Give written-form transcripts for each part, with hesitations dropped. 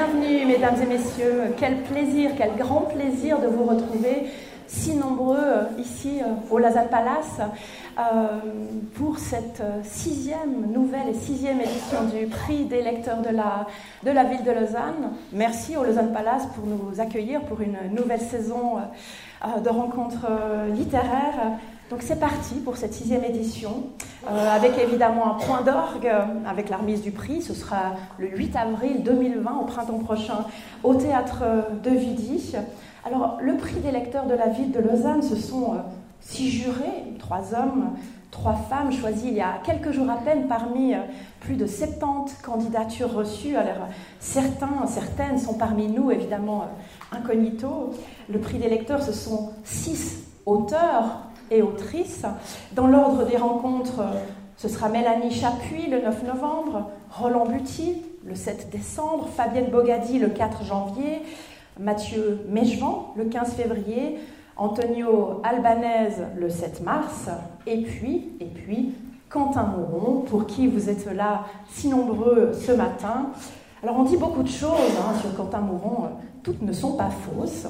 bienvenue mesdames et messieurs, quel plaisir, quel grand plaisir de vous retrouver si nombreux ici au Lausanne Palace pour cette nouvelle et sixième édition du prix des lecteurs de la ville de Lausanne. Merci au Lausanne Palace pour nous accueillir pour une nouvelle saison de rencontres littéraires. Donc c'est parti pour cette sixième édition, avec évidemment un point d'orgue, avec la remise du prix. Ce sera le 8 avril 2020, au printemps prochain, au Théâtre de Vidy. Alors, le prix des lecteurs de la ville de Lausanne, ce sont 6 jurés, 3 hommes, 3 femmes, choisis il y a quelques jours à peine parmi plus de 70 candidatures reçues. Alors, certaines sont parmi nous, évidemment, incognito. Le prix des lecteurs, ce sont 6 auteurs et autrices. Dans l'ordre des rencontres, ce sera Mélanie Chapuis le 9 novembre, Roland Buty le 7 décembre, Fabienne Bogadi le 4 janvier, Mathieu Mejvan le 15 février, Antonio Albanese le 7 mars, et puis Quentin Mouron, pour qui vous êtes là si nombreux ce matin. Alors on dit beaucoup de choses sur Quentin Mouron, toutes ne sont pas fausses.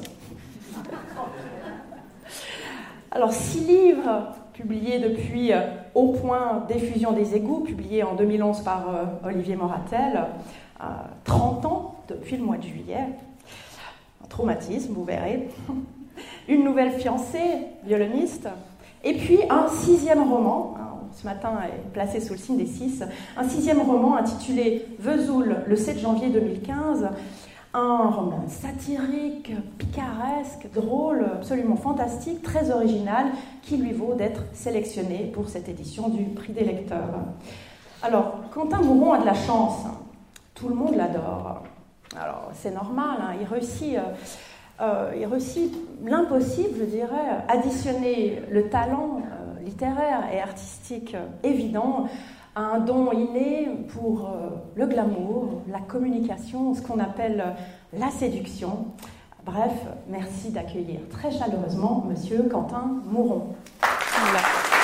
Alors 6 livres publiés depuis Au point d'effusion des égouts, publié en 2011 par Olivier Moratel, 30 ans depuis le mois de juillet. Un traumatisme, vous verrez. Une nouvelle fiancée, violoniste. Et puis un 6e roman, ce matin est placé sous le signe des 6, un 6e roman intitulé Vesoul, le 7 janvier 2015. Un roman satirique, picaresque, drôle, absolument fantastique, très original, qui lui vaut d'être sélectionné pour cette édition du prix des lecteurs. Alors, Quentin Mouron a de la chance. Tout le monde l'adore. Alors, c'est normal, il réussit l'impossible, je dirais, additionner le talent littéraire et artistique évident à un don inné pour le glamour, la communication, ce qu'on appelle la séduction. Bref, merci d'accueillir très chaleureusement Monsieur Quentin Mouron. Voilà.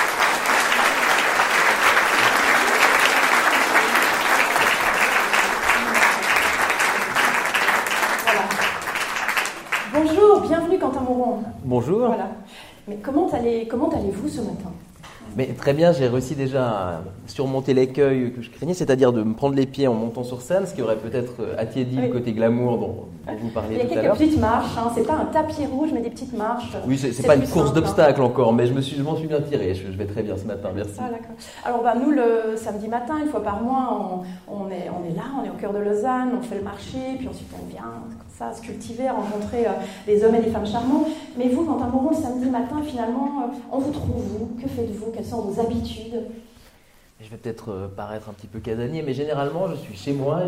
Bonjour, bienvenue Quentin Mouron. Bonjour. Voilà. Mais comment allez-vous ce matin ? Mais très bien, j'ai réussi déjà à surmonter l'écueil que je craignais, c'est-à-dire de me prendre les pieds en montant sur scène, ce qui aurait peut-être attiédi le côté glamour dont vous parliez tout à l'heure. Il y a quelques petites marches, c'est pas un tapis rouge, mais des petites marches. Oui, c'est pas une course d'obstacles encore, mais je m'en suis bien tiré, je vais très bien ce matin, merci. Ah, d'accord. Alors nous, le samedi matin, une fois par mois, on est là, on est au cœur de Lausanne, on fait le marché, puis ensuite on vient comme ça se cultiver, rencontrer des hommes et des femmes charmants. Mais vous, Quentin Mouron, le samedi matin, finalement, on vous trouve où ? Que faites-vous ? Quelles sont vos habitudes ? Je vais peut-être paraître un petit peu casanier, mais généralement, je suis chez moi,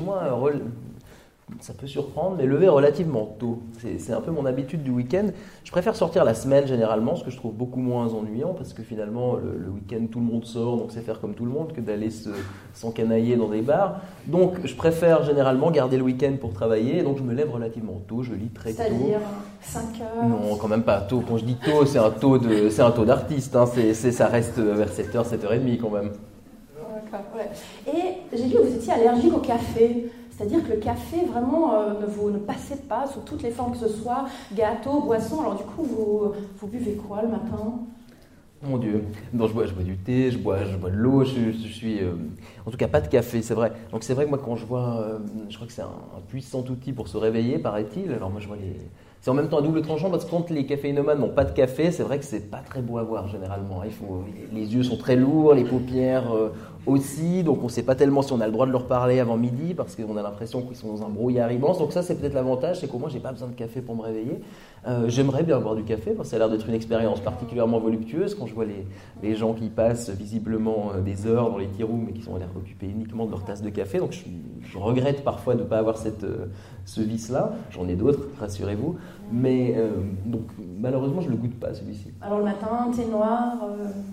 ça peut surprendre, mais lever relativement tôt. C'est un peu mon habitude du week-end. Je préfère sortir la semaine généralement, ce que je trouve beaucoup moins ennuyant, parce que finalement, le week-end, tout le monde sort, donc c'est faire comme tout le monde que d'aller s'encanailler dans des bars. Donc, je préfère généralement garder le week-end pour travailler, donc je me lève relativement tôt, je lis très tôt. C'est-à-dire 5 heures ? Non, quand même pas tôt. Quand je dis tôt, c'est un taux d'artiste, ça reste vers 7h, 7h30 quand même. D'accord, ouais. Et j'ai vu que vous étiez allergique au café. C'est-à-dire que le café, vraiment, vous ne passez pas sous toutes les formes que ce soit, gâteau, boisson. Alors du coup, vous buvez quoi le matin ? Mon Dieu. Donc, je bois du thé, je bois de l'eau, je suis... en tout cas, pas de café, c'est vrai. Donc c'est vrai que moi, quand je vois... je crois que c'est un puissant outil pour se réveiller, paraît-il. Alors moi, je vois les... C'est en même temps un double tranchant parce que quand les caféinomanes n'ont pas de café, c'est vrai que c'est pas très beau à voir généralement. Les yeux sont très lourds, les paupières aussi, donc on ne sait pas tellement si on a le droit de leur parler avant midi parce qu'on a l'impression qu'ils sont dans un brouillard immense. Donc ça, c'est peut-être l'avantage, c'est qu'au moins j'ai pas besoin de café pour me réveiller. J'aimerais bien boire du café parce que ça a l'air d'être une expérience particulièrement voluptueuse quand je vois les gens qui passent visiblement des heures dans les tea rooms et qui sont l'air occupés uniquement de leur tasse de café. Donc je regrette parfois de ne pas avoir ce vice-là. J'en ai d'autres, rassurez-vous. Mais donc malheureusement, je ne le goûte pas celui-ci. Alors le matin, thé noir, lait ?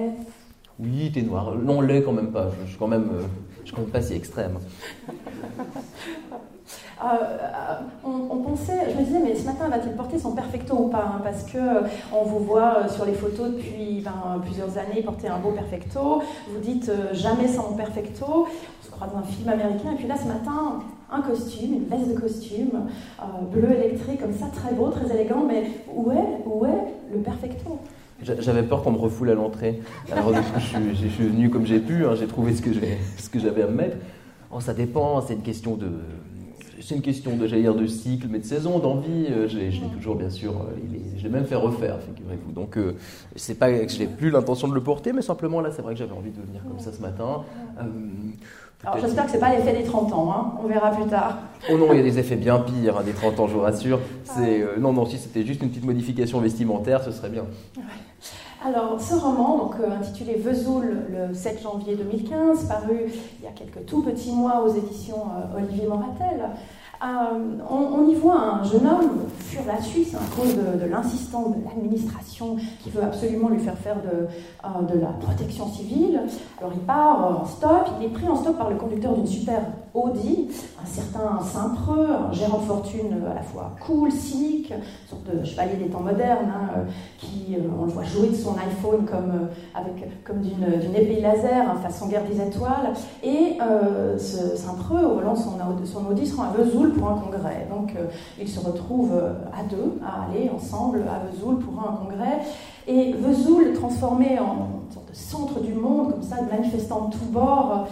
Oui, thé noir. Non, lait quand même pas. Je suis quand même pas si extrême. On pensait, je me disais, mais ce matin, va-t-il porter son perfecto ou pas, parce que on vous voit sur les photos depuis plusieurs années porter un beau perfecto. Vous dites jamais sans mon perfecto. On se croit dans un film américain. Et puis là, ce matin, un costume, une veste de costume, bleu électrique, comme ça, très beau, très élégant, mais où est le perfecto? J'avais peur qu'on me refoule à l'entrée. Alors, je suis venu comme j'ai pu, hein, j'ai trouvé ce que j'avais à me mettre. Oh, ça dépend, c'est une question de, j'allais dire, de cycle, mais de saison, d'envie. Je l'ai toujours, bien sûr, je l'ai même fait refaire, figurez-vous. Donc, c'est pas que je n'ai plus l'intention de le porter, mais simplement, là, c'est vrai que j'avais envie de venir comme ça ce matin. Alors, j'espère que ce n'est pas l'effet des 30 ans, hein. On verra plus tard. Oh non, il y a des effets bien pires, hein, des 30 ans, je vous rassure. Non, si c'était juste une petite modification vestimentaire, ce serait bien. Ouais. Alors, ce roman, donc, intitulé Vesoul, le 7 janvier 2015, paru il y a quelques tout petits mois aux éditions Olivier Moratel, on y voit un jeune homme fuir la Suisse à cause de l'insistance de l'administration qui veut absolument lui faire faire de la protection civile. Alors il part en stop, il est pris en stop par le conducteur d'une super Audi, un certain Saint-Preux, un gérant de fortune à la fois cool, cynique, une sorte de chevalier des temps modernes, hein, qui, on le voit jouer de son iPhone comme d'une épée laser, hein, façon guerre des étoiles. Et ce Saint-Preux, au volant de son Audi, se rend à Vesoul pour un congrès. Donc ils se retrouvent à deux, à aller ensemble à Vesoul pour un congrès. Et Vesoul, transformé en une sorte de centre du monde, comme ça, de manifestants de tous bords,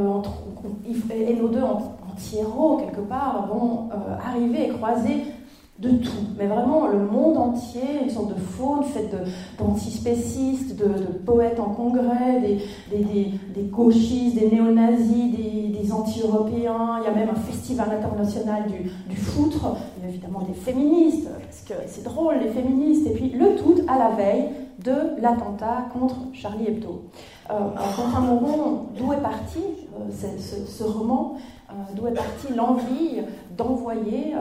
et nos deux anti-héros, quelque part, vont arriver et croiser de tout, mais vraiment le monde entier, une sorte de faune faite d'antispécistes, de poètes en congrès, des gauchistes, des néo-nazis, des anti-européens. Il y a même un festival international du foutre, il y a évidemment des féministes, parce que c'est drôle, les féministes, et puis le tout à la veille de l'attentat contre Charlie Hebdo. Quentin Mauron, d'où est parti ce roman, d'où est partie l'envie d'envoyer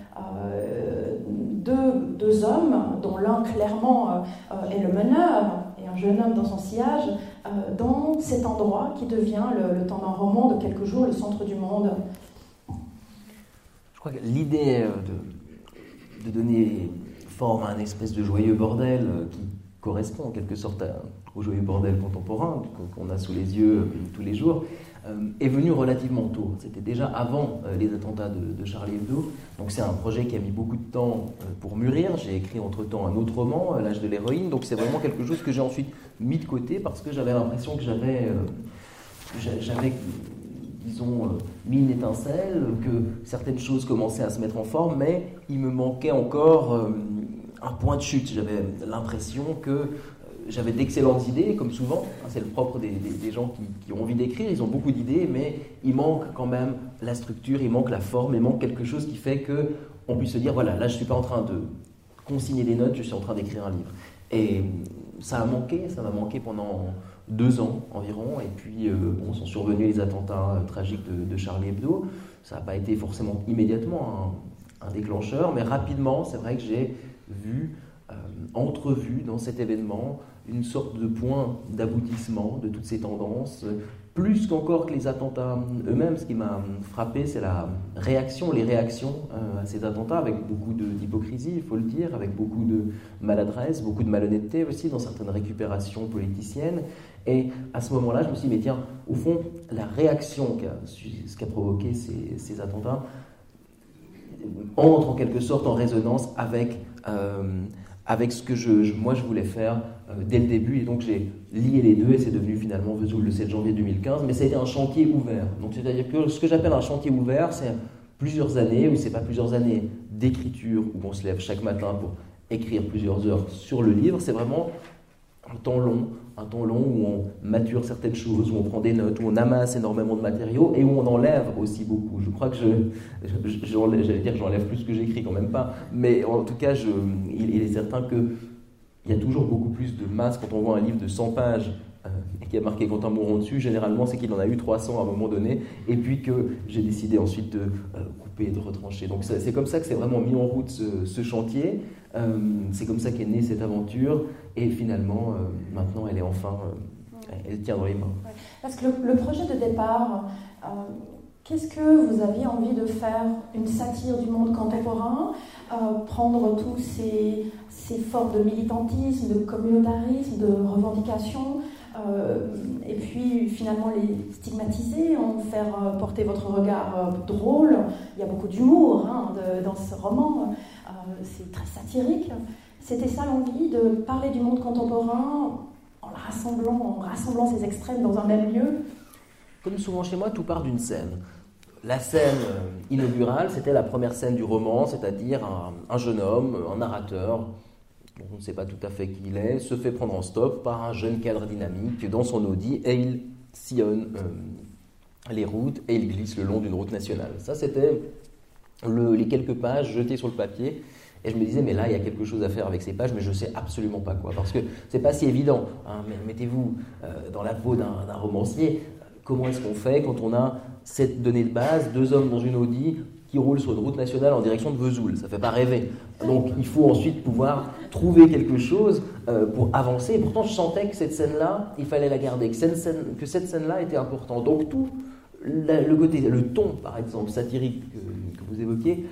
deux hommes, dont l'un clairement est le meneur, et un jeune homme dans son sillage, dans cet endroit qui devient, le temps d'un roman de quelques jours, le centre du monde. Je crois que l'idée de donner forme à un espèce de joyeux bordel qui correspond en quelque sorte au joyeux bordel contemporain qu'on a sous les yeux tous les jours, est venue relativement tôt. C'était déjà avant les attentats de Charlie Hebdo. Donc c'est un projet qui a mis beaucoup de temps pour mûrir. J'ai écrit entre-temps un autre roman, L'âge de l'héroïne. Donc c'est vraiment quelque chose que j'ai ensuite mis de côté parce que j'avais l'impression que j'avais disons, mis une étincelle, que certaines choses commençaient à se mettre en forme, mais il me manquait encore un point de chute. J'avais l'impression que j'avais d'excellentes idées, comme souvent, hein, c'est le propre des gens qui ont envie d'écrire, ils ont beaucoup d'idées, mais il manque quand même la structure, il manque la forme, il manque quelque chose qui fait qu'on puisse se dire, voilà, là je ne suis pas en train de consigner des notes, je suis en train d'écrire un livre. Et ça m'a manqué pendant 2 ans environ, et puis sont survenus les attentats tragiques de Charlie Hebdo. Ça n'a pas été forcément immédiatement un déclencheur, mais rapidement, c'est vrai que j'ai entrevu dans cet événement une sorte de point d'aboutissement de toutes ces tendances, plus qu'encore que les attentats eux-mêmes. Ce qui m'a frappé, c'est les réactions à ces attentats, avec beaucoup d'hypocrisie, il faut le dire, avec beaucoup de maladresse, beaucoup de malhonnêteté aussi, dans certaines récupérations politiciennes. Et à ce moment-là, je me suis dit, mais tiens, au fond, la réaction ce qu'a provoqué ces attentats entre en quelque sorte en résonance avec ce que moi je voulais faire dès le début, et donc j'ai lié les deux et c'est devenu finalement Vesoul le 7 janvier 2015, mais ça a été un chantier ouvert. Donc c'est-à-dire que ce que j'appelle un chantier ouvert, c'est plusieurs années, ou c'est pas plusieurs années d'écriture où on se lève chaque matin pour écrire plusieurs heures sur le livre, c'est vraiment un temps long où on mature certaines choses, où on prend des notes, où on amasse énormément de matériaux et où on enlève aussi beaucoup. Je crois que j'enlève plus que j'écris, quand même pas, mais en tout cas, il est certain qu'il y a toujours beaucoup plus de masse quand on voit un livre de 100 pages qui a marqué Quentin Mauron dessus. Généralement, c'est qu'il en a eu 300 à un moment donné, et puis que j'ai décidé ensuite de couper et de retrancher. Donc c'est comme ça que c'est vraiment mis en route ce chantier. C'est comme ça qu'est née cette aventure, et finalement, maintenant, elle est enfin, elle tient dans les mains. Parce que le projet de départ, qu'est-ce que vous aviez envie de faire? Une satire du monde contemporain, prendre tous ces formes de militantisme, de communautarisme, de revendication, et puis finalement les stigmatiser, en faire porter votre regard drôle. Il y a beaucoup d'humour dans ce roman, c'est très satirique. C'était ça l'envie, de parler du monde contemporain en rassemblant ces extrêmes dans un même lieu. Comme souvent chez moi, tout part d'une scène. La scène inaugurale, c'était la première scène du roman, c'est-à-dire un jeune homme, un narrateur, dont on ne sait pas tout à fait qui il est, se fait prendre en stop par un jeune cadre dynamique dans son Audi et il sillonne les routes et il glisse le long d'une route nationale. Ça, c'était les quelques pages jetées sur le papier. Et je me disais, mais là, il y a quelque chose à faire avec ces pages, mais je ne sais absolument pas quoi. Parce que ce n'est pas si évident. Mettez-vous dans la peau d'un romancier. Comment est-ce qu'on fait quand on a cette donnée de base, 2 hommes dans une Audi qui roulent sur une route nationale en direction de Vesoul? Ça ne fait pas rêver. Donc il faut ensuite pouvoir trouver quelque chose pour avancer. Et pourtant, je sentais que cette scène-là, il fallait la garder, que cette scène-là était importante. Donc tout le côté, le ton, par exemple, satirique que vous évoquiez,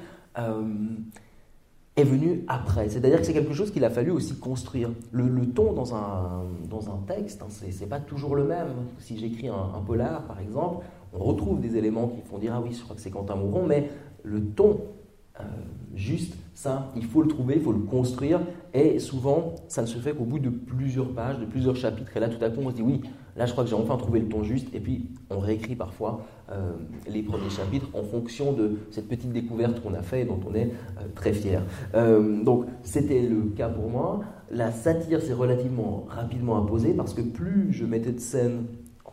est venu après. C'est-à-dire que c'est quelque chose qu'il a fallu aussi construire. Le ton dans un texte, c'est pas toujours le même. Si j'écris un polar, par exemple, on retrouve des éléments qui font dire « Ah oui, je crois que c'est Quentin Mauron », mais le ton, juste ça, il faut le trouver, il faut le construire, et souvent, ça ne se fait qu'au bout de plusieurs pages, de plusieurs chapitres, et là, tout à coup, on se dit « Oui, là, je crois que j'ai enfin trouvé le ton juste », et puis on réécrit parfois les premiers chapitres en fonction de cette petite découverte qu'on a faite et dont on est très fier. Donc, c'était le cas pour moi. La satire s'est relativement rapidement imposée, parce que plus je mettais de scènes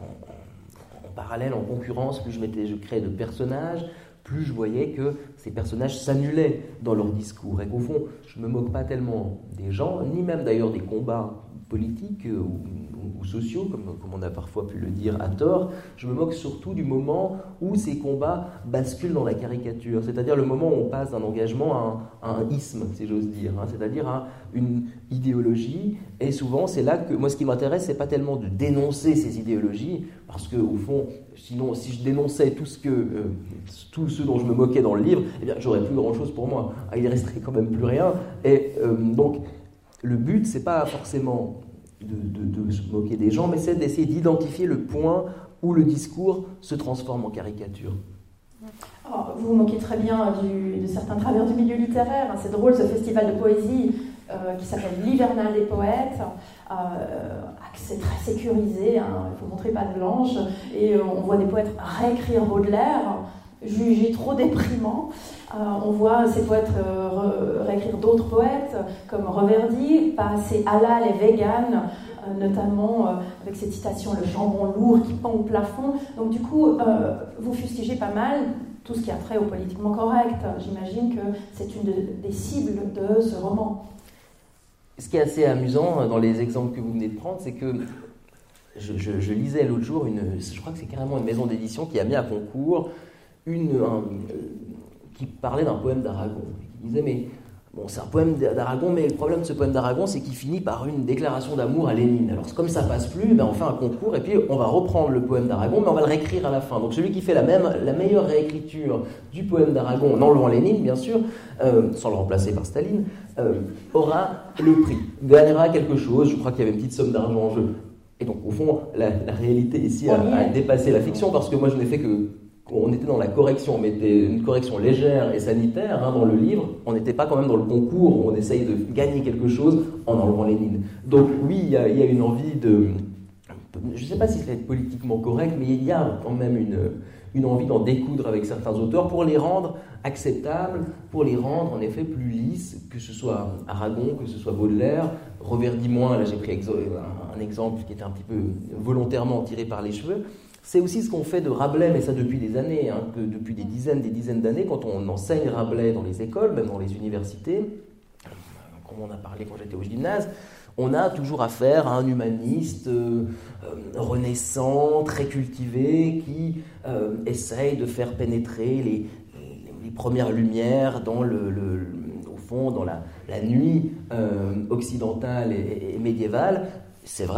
en parallèle, en concurrence, plus je créais de personnages, plus je voyais que ces personnages s'annulaient dans leur discours, et qu'au fond, je ne me moque pas tellement des gens, ni même d'ailleurs des combats politiques ou sociaux, comme on a parfois pu le dire à tort. Je me moque surtout du moment où ces combats basculent dans la caricature, c'est-à-dire le moment où on passe d'un engagement à un isme, si j'ose dire, c'est-à-dire à une idéologie. Et souvent, c'est là que moi, ce qui m'intéresse, c'est pas tellement de dénoncer ces idéologies, parce que au fond, sinon, si je dénonçais tout ce dont je me moquais dans le livre, eh bien, j'aurais plus grand-chose pour moi. Il ne resterait quand même plus rien. Et donc, le but, c'est pas forcément de se moquer des gens, mais c'est d'essayer d'identifier le point où le discours se transforme en caricature. Alors, vous vous moquez très bien de certains travers du milieu littéraire. C'est drôle, ce festival de poésie qui s'appelle l'Hivernal des poètes, accès très sécurisé, il faut montrer patte blanche, et on voit des poètes réécrire Baudelaire, jugé trop déprimant. On voit ces poètes réécrire d'autres poètes, comme Reverdy, pas assez halal et vegan, notamment avec cette citation « le jambon lourd qui pend au plafond ». Donc du coup, vous fustigez pas mal tout ce qui a trait au politiquement correct. J'imagine que c'est une des cibles de ce roman. Ce qui est assez amusant dans les exemples que vous venez de prendre, c'est que je lisais l'autre jour, je crois que c'est carrément une maison d'édition qui a mis à concours qui parlait d'un poème d'Aragon. Il disait, mais bon, c'est un poème d'Aragon, mais le problème de ce poème d'Aragon, c'est qu'il finit par une déclaration d'amour à Lénine. Alors, comme ça passe plus, on fait un concours, et puis on va reprendre le poème d'Aragon, mais on va le réécrire à la fin. Donc, celui qui fait la meilleure réécriture du poème d'Aragon, en enlevant Lénine, bien sûr, sans le remplacer par Staline, aura le prix, gagnera quelque chose. Je crois qu'il y avait une petite somme d'argent en jeu. Et donc, au fond, la réalité ici a dépassé la fiction, parce que moi, je n'ai fait que... On était dans la correction, on mettait une correction légère et sanitaire dans le livre. On n'était pas quand même dans le concours où on essaye de gagner quelque chose en enlevant Lénine. Donc oui, il y a une envie de... Je ne sais pas si c'est politiquement correct, mais il y a quand même une envie d'en découdre avec certains auteurs pour les rendre acceptables, pour les rendre en effet plus lisses, que ce soit Aragon, que ce soit Baudelaire, Reverdy moins. Là j'ai pris un exemple qui était un petit peu volontairement tiré par les cheveux. C'est aussi ce qu'on fait de Rabelais, mais ça depuis des années, que depuis des dizaines d'années, quand on enseigne Rabelais dans les écoles, même dans les universités, comme on a parlé quand j'étais au gymnase, on a toujours affaire à un humaniste renaissant, très cultivé, qui essaye de faire pénétrer les premières lumières dans au fond, dans la nuit occidentale et médiévale. C'est vrai,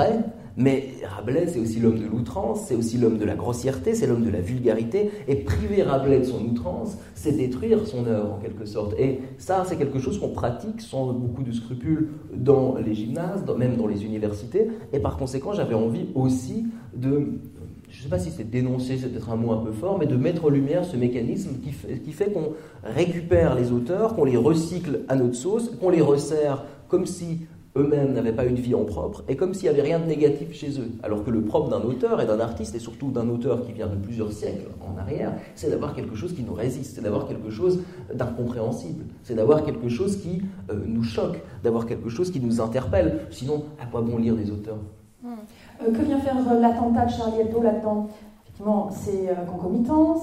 Mais Rabelais, c'est aussi l'homme de l'outrance, c'est aussi l'homme de la grossièreté, c'est l'homme de la vulgarité. Et priver Rabelais de son outrance, c'est détruire son œuvre en quelque sorte. Et ça, c'est quelque chose qu'on pratique sans beaucoup de scrupules dans les gymnases, même dans les universités. Et par conséquent, j'avais envie aussi de, je ne sais pas si c'est dénoncer, c'est peut-être un mot un peu fort, mais de mettre en lumière ce mécanisme qui fait qu'on récupère les auteurs, qu'on les recycle à notre sauce, qu'on les resserre comme si eux-mêmes n'avaient pas une vie en propre, et comme s'il n'y avait rien de négatif chez eux. Alors que le propre d'un auteur et d'un artiste, et surtout d'un auteur qui vient de plusieurs siècles en arrière, c'est d'avoir quelque chose qui nous résiste, c'est d'avoir quelque chose d'incompréhensible, c'est d'avoir quelque chose qui nous choque, d'avoir quelque chose qui nous interpelle. Sinon, à quoi bon lire des auteurs ? Que vient faire l'attentat de Charlie Hebdo là-dedans ? Effectivement, c'est concomitant.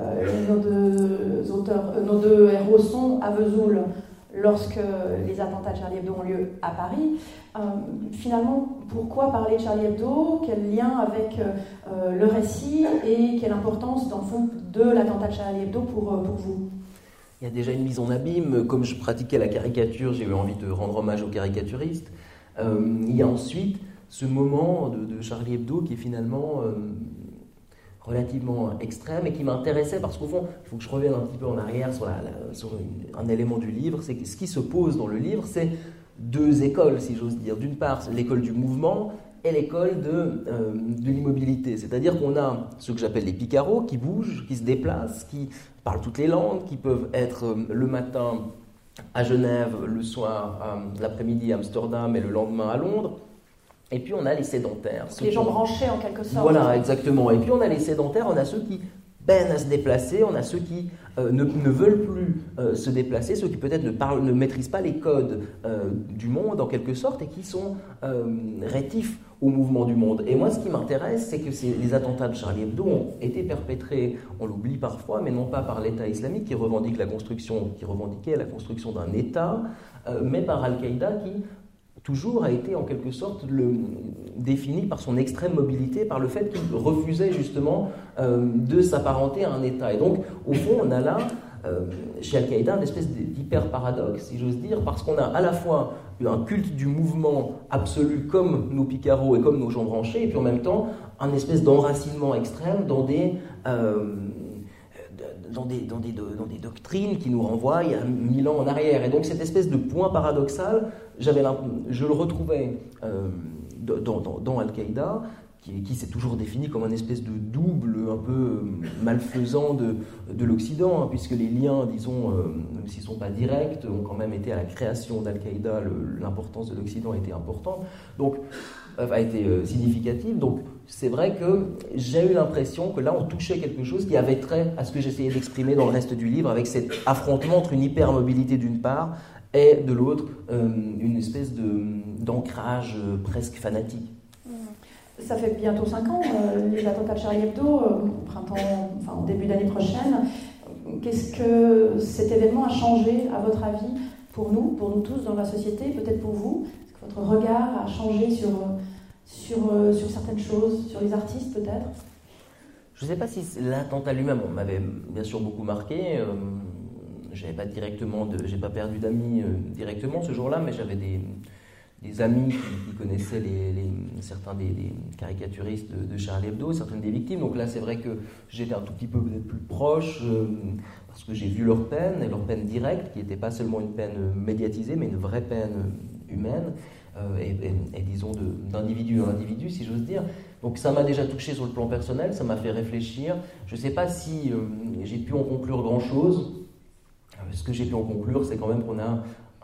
Nos deux héros sont à Vesoul lorsque les attentats de Charlie Hebdo ont lieu à Paris. Finalement, pourquoi parler de Charlie Hebdo ? Quel lien avec le récit et quelle importance, dans le fond, de l'attentat de Charlie Hebdo pour vous ? Il y a déjà une mise en abîme. Comme je pratiquais la caricature, j'ai eu envie de rendre hommage aux caricaturistes. Il y a ensuite ce moment de Charlie Hebdo qui est finalement relativement extrême et qui m'intéressait parce qu'au fond, il faut que je revienne un petit peu en arrière sur un élément du livre. C'est que ce qui se pose dans le livre, c'est deux écoles, si j'ose dire. D'une part, l'école du mouvement et l'école de l'immobilité. C'est-à-dire qu'on a ce que j'appelle les picaros qui bougent, qui se déplacent, qui parlent toutes les langues, qui peuvent être le matin à Genève, le soir, l'après-midi à Amsterdam et le lendemain à Londres. Et puis on a les sédentaires. Les gens branchés en quelque sorte. Voilà, exactement. Et puis on a les sédentaires, on a ceux qui peinent à se déplacer, on a ceux qui ne veulent plus se déplacer, ceux qui peut-être ne maîtrisent pas les codes du monde en quelque sorte et qui sont rétifs au mouvement du monde. Et moi ce qui m'intéresse, c'est que les attentats de Charlie Hebdo ont été perpétrés, on l'oublie parfois, mais non pas par l'État islamique qui revendiquait la construction d'un État, mais par Al-Qaïda qui toujours a été en quelque sorte défini par son extrême mobilité, par le fait qu'il refusait justement de s'apparenter à un État. Et donc, au fond, on a là, chez Al-Qaïda, une espèce d'hyper-paradoxe, si j'ose dire, parce qu'on a à la fois un culte du mouvement absolu comme nos picaros et comme nos gens branchés, et puis en même temps, un espèce d'enracinement extrême dans des doctrines qui nous renvoient il y a 1000 ans en arrière. Et donc cette espèce de point paradoxal, je le retrouvais dans Al-Qaïda, qui s'est toujours défini comme un espèce de double un peu malfaisant de l'Occident, hein, puisque les liens, disons, même s'ils ne sont pas directs, ont quand même été à la création d'Al-Qaïda, l'importance de l'Occident a été importante, donc a été significative. Donc c'est vrai que j'ai eu l'impression que là on touchait quelque chose qui avait trait à ce que j'essayais d'exprimer dans le reste du livre, avec cet affrontement entre une hypermobilité d'une part et de l'autre une espèce d'ancrage presque fanatique. Ça fait bientôt 5 ans, les attentats de Charlie Hebdo, au début d'année prochaine. Qu'est-ce que cet événement a changé, à votre avis, pour nous tous dans la société, peut-être pour vous ? Est-ce que votre regard a changé sur certaines choses, sur les artistes peut-être ? Je ne sais pas si l'attentat lui-même m'avait bien sûr beaucoup marqué. J'ai pas perdu d'amis directement ce jour-là, mais j'avais des amis qui connaissaient certains des caricaturistes de Charlie Hebdo, certaines des victimes. Donc là, c'est vrai que j'étais un tout petit peu peut-être plus proche, parce que j'ai vu leur peine, et leur peine directe, qui n'était pas seulement une peine médiatisée, mais une vraie peine humaine, et disons d'individu à individu, si j'ose dire. Donc ça m'a déjà touché sur le plan personnel, ça m'a fait réfléchir. Je ne sais pas si j'ai pu en conclure grand-chose. Ce que j'ai pu en conclure, c'est quand même qu'on a...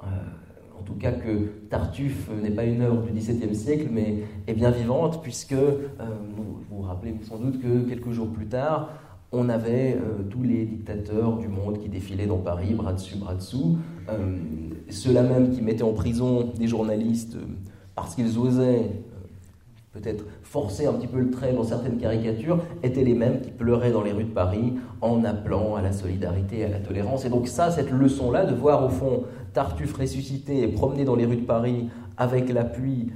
en tout cas que Tartuffe n'est pas une œuvre du XVIIe siècle, mais est bien vivante, puisque vous vous rappelez sans doute que quelques jours plus tard, on avait tous les dictateurs du monde qui défilaient dans Paris, bras dessus, bras dessous. Ceux-là même qui mettaient en prison des journalistes parce qu'ils osaient peut-être forcer un petit peu le trait dans certaines caricatures, étaient les mêmes qui pleuraient dans les rues de Paris en appelant à la solidarité et à la tolérance. Et donc ça, cette leçon-là, de voir au fond Tartuffe ressuscité et promener dans les rues de Paris avec l'appui